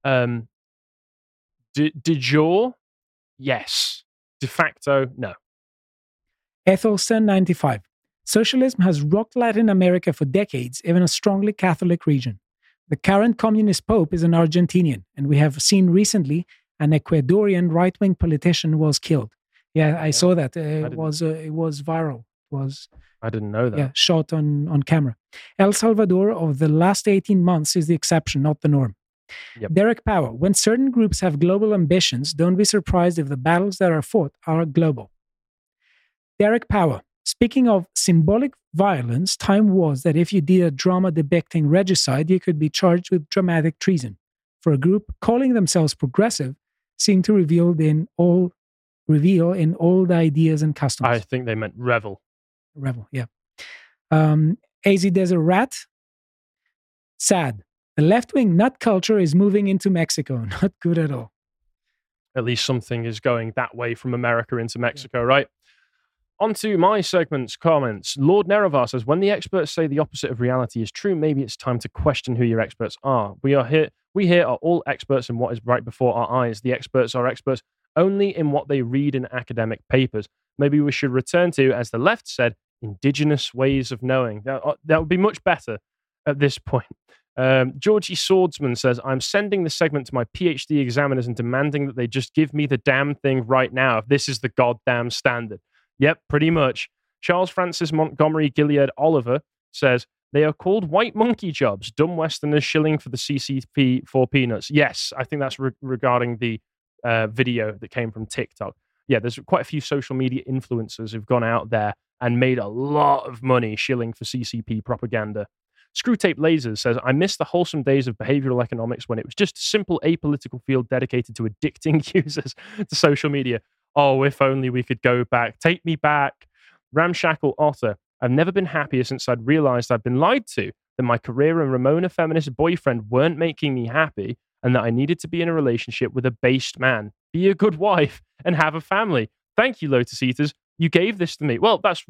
De jure, yes. De facto, no. Ethelson 95. Socialism has rocked Latin America for decades, even a strongly Catholic region. The current communist pope is an Argentinian, and we have seen recently an Ecuadorian right-wing politician was killed. Yeah, I saw that. It was viral. I didn't know that. Yeah, shot on camera. El Salvador of the last 18 months is the exception, not the norm. Yep. Derek Power, when certain groups have global ambitions, don't be surprised if the battles that are fought are global. Derek Power, speaking of symbolic violence, time was that if you did a drama depicting regicide, you could be charged with dramatic treason. For a group calling themselves progressive, seemed to reveal in old ideas and customs. I think they meant revel. Revel, yeah. AZ Desert Rat, sad. The left-wing nut culture is moving into Mexico. Not good at all. At least something is going that way from America into Mexico, right? On to my segment's comments. Lord Nerevar says, when the experts say the opposite of reality is true, maybe it's time to question who your experts are. We here are all experts in what is right before our eyes. The experts are experts only in what they read in academic papers. Maybe we should return to, as the left said, indigenous ways of knowing. That would be much better at this point. Georgie Swordsman says, I'm sending the segment to my PhD examiners and demanding that they just give me the damn thing right now if this is the goddamn standard. Yep, pretty much. Charles Francis Montgomery Gilead Oliver says, they are called white monkey jobs, dumb Westerners shilling for the CCP for peanuts. Yes, I think that's regarding the video that came from TikTok. Yeah, there's quite a few social media influencers who've gone out there and made a lot of money shilling for CCP propaganda. Screwtape Lasers says, I miss the wholesome days of behavioral economics when it was just a simple apolitical field dedicated to addicting users to social media. Oh, if only we could go back. Take me back. Ramshackle Otter, I've never been happier since I'd realized I'd been lied to, that my career and Ramona feminist boyfriend weren't making me happy, and that I needed to be in a relationship with a based man, be a good wife, and have a family. Thank you, Lotus Eaters. You gave this to me. Well, that's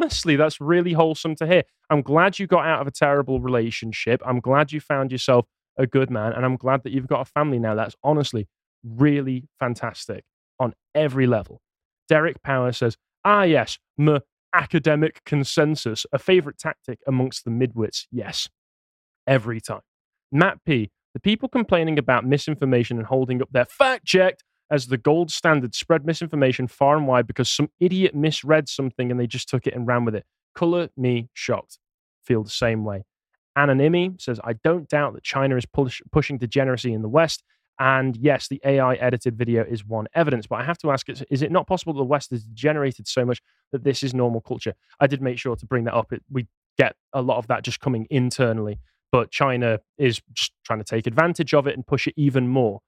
really wholesome to hear. I'm glad you got out of a terrible relationship. I'm glad you found yourself a good man, and I'm glad that you've got a family now. That's honestly really fantastic on every level. Derek Power says, yes, academic consensus, a favorite tactic amongst the midwits. Yes, every time. Matt P, the people complaining about misinformation and holding up their fact-checked as the gold standard spread misinformation far and wide because some idiot misread something and they just took it and ran with it. Color me shocked. Feel the same way. Anonymi says, I don't doubt that China is pushing degeneracy in the West. And yes, the AI edited video is one evidence. But I have to ask, is it not possible that the West has degenerated so much that this is normal culture? I did make sure to bring that up. We get a lot of that just coming internally. But China is just trying to take advantage of it and push it even more.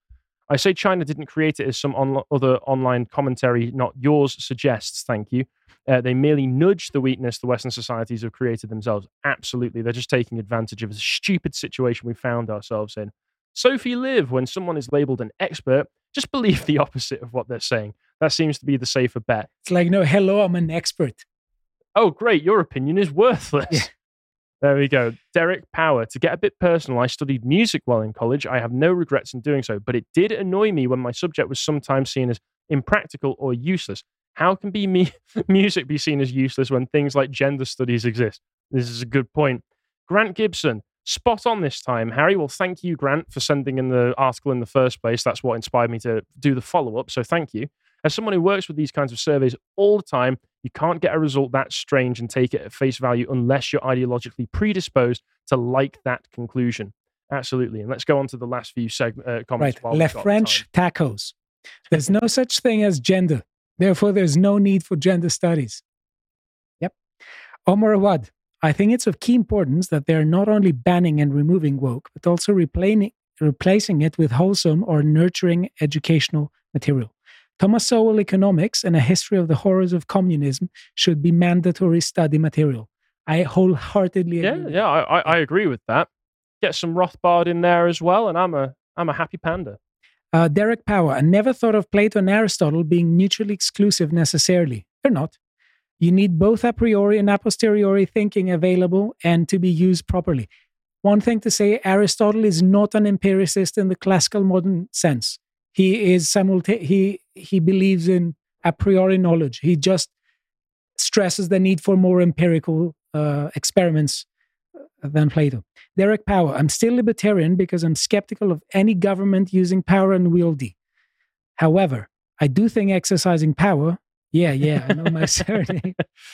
I say China didn't create it as some other online commentary, not yours, suggests. Thank you. They merely nudge the weakness the Western societies have created themselves. Absolutely. They're just taking advantage of a stupid situation we found ourselves in. Sophie Liv, when someone is labeled an expert, just believe the opposite of what they're saying. That seems to be the safer bet. It's like, no, hello, I'm an expert. Oh, great. Your opinion is worthless. Yeah. There we go. Derek Power. To get a bit personal, I studied music while in college. I have no regrets in doing so, but it did annoy me when my subject was sometimes seen as impractical or useless. How can music be seen as useless when things like gender studies exist? This is a good point. Grant Gibson. Spot on this time, Harry. Well, thank you, Grant, for sending in the article in the first place. That's what inspired me to do the follow-up, so thank you. As someone who works with these kinds of surveys all the time, you can't get a result that strange and take it at face value unless you're ideologically predisposed to like that conclusion. Absolutely. And let's go on to the last few comments. Right. Le French tacos. There's no such thing as gender. Therefore, there's no need for gender studies. Yep. Omar Awad. I think it's of key importance that they're not only banning and removing woke, but also replacing it with wholesome or nurturing educational material. Thomas Sowell Economics and a History of the Horrors of Communism should be mandatory study material. I wholeheartedly agree. Yeah, I agree with that. Get some Rothbard in there as well, and I'm a happy panda. Derek Power. I never thought of Plato and Aristotle being mutually exclusive necessarily. They're not. You need both a priori and a posteriori thinking available and to be used properly. One thing to say, Aristotle is not an empiricist in the classical modern sense. He is he believes in a priori knowledge. He just stresses the need for more empirical experiments than Plato. Derek Power. I'm still libertarian because I'm skeptical of any government using power unwieldy. However, I do think exercising power, I know my surname,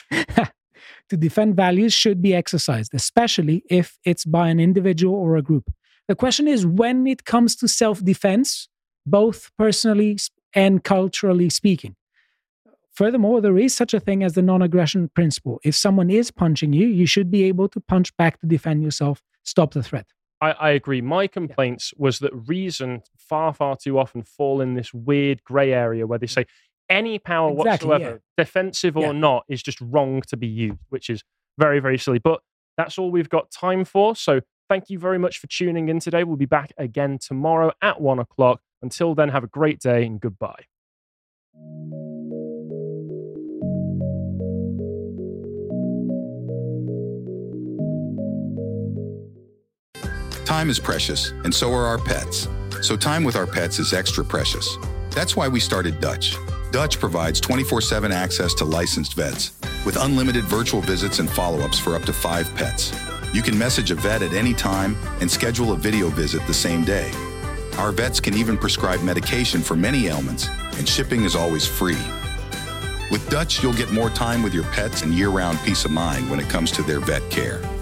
to defend values should be exercised, especially if it's by an individual or a group. The question is when it comes to self-defense, both personally and culturally speaking. Furthermore, there is such a thing as the non-aggression principle. If someone is punching you, you should be able to punch back to defend yourself, stop the threat. I agree. My complaints was that reason far too often fall in this weird grey area where they say any power whatsoever, defensive or not, is just wrong to be used, which is very, very silly. But that's all we've got time for. So thank you very much for tuning in today. We'll be back again tomorrow at 1 o'clock. Until then, have a great day and goodbye. Time is precious, and so are our pets. So time with our pets is extra precious. That's why we started Dutch. Dutch provides 24/7 access to licensed vets with unlimited virtual visits and follow-ups for up to 5 pets. You can message a vet at any time and schedule a video visit the same day. Our vets can even prescribe medication for many ailments, and shipping is always free. With Dutch, you'll get more time with your pets and year-round peace of mind when it comes to their vet care.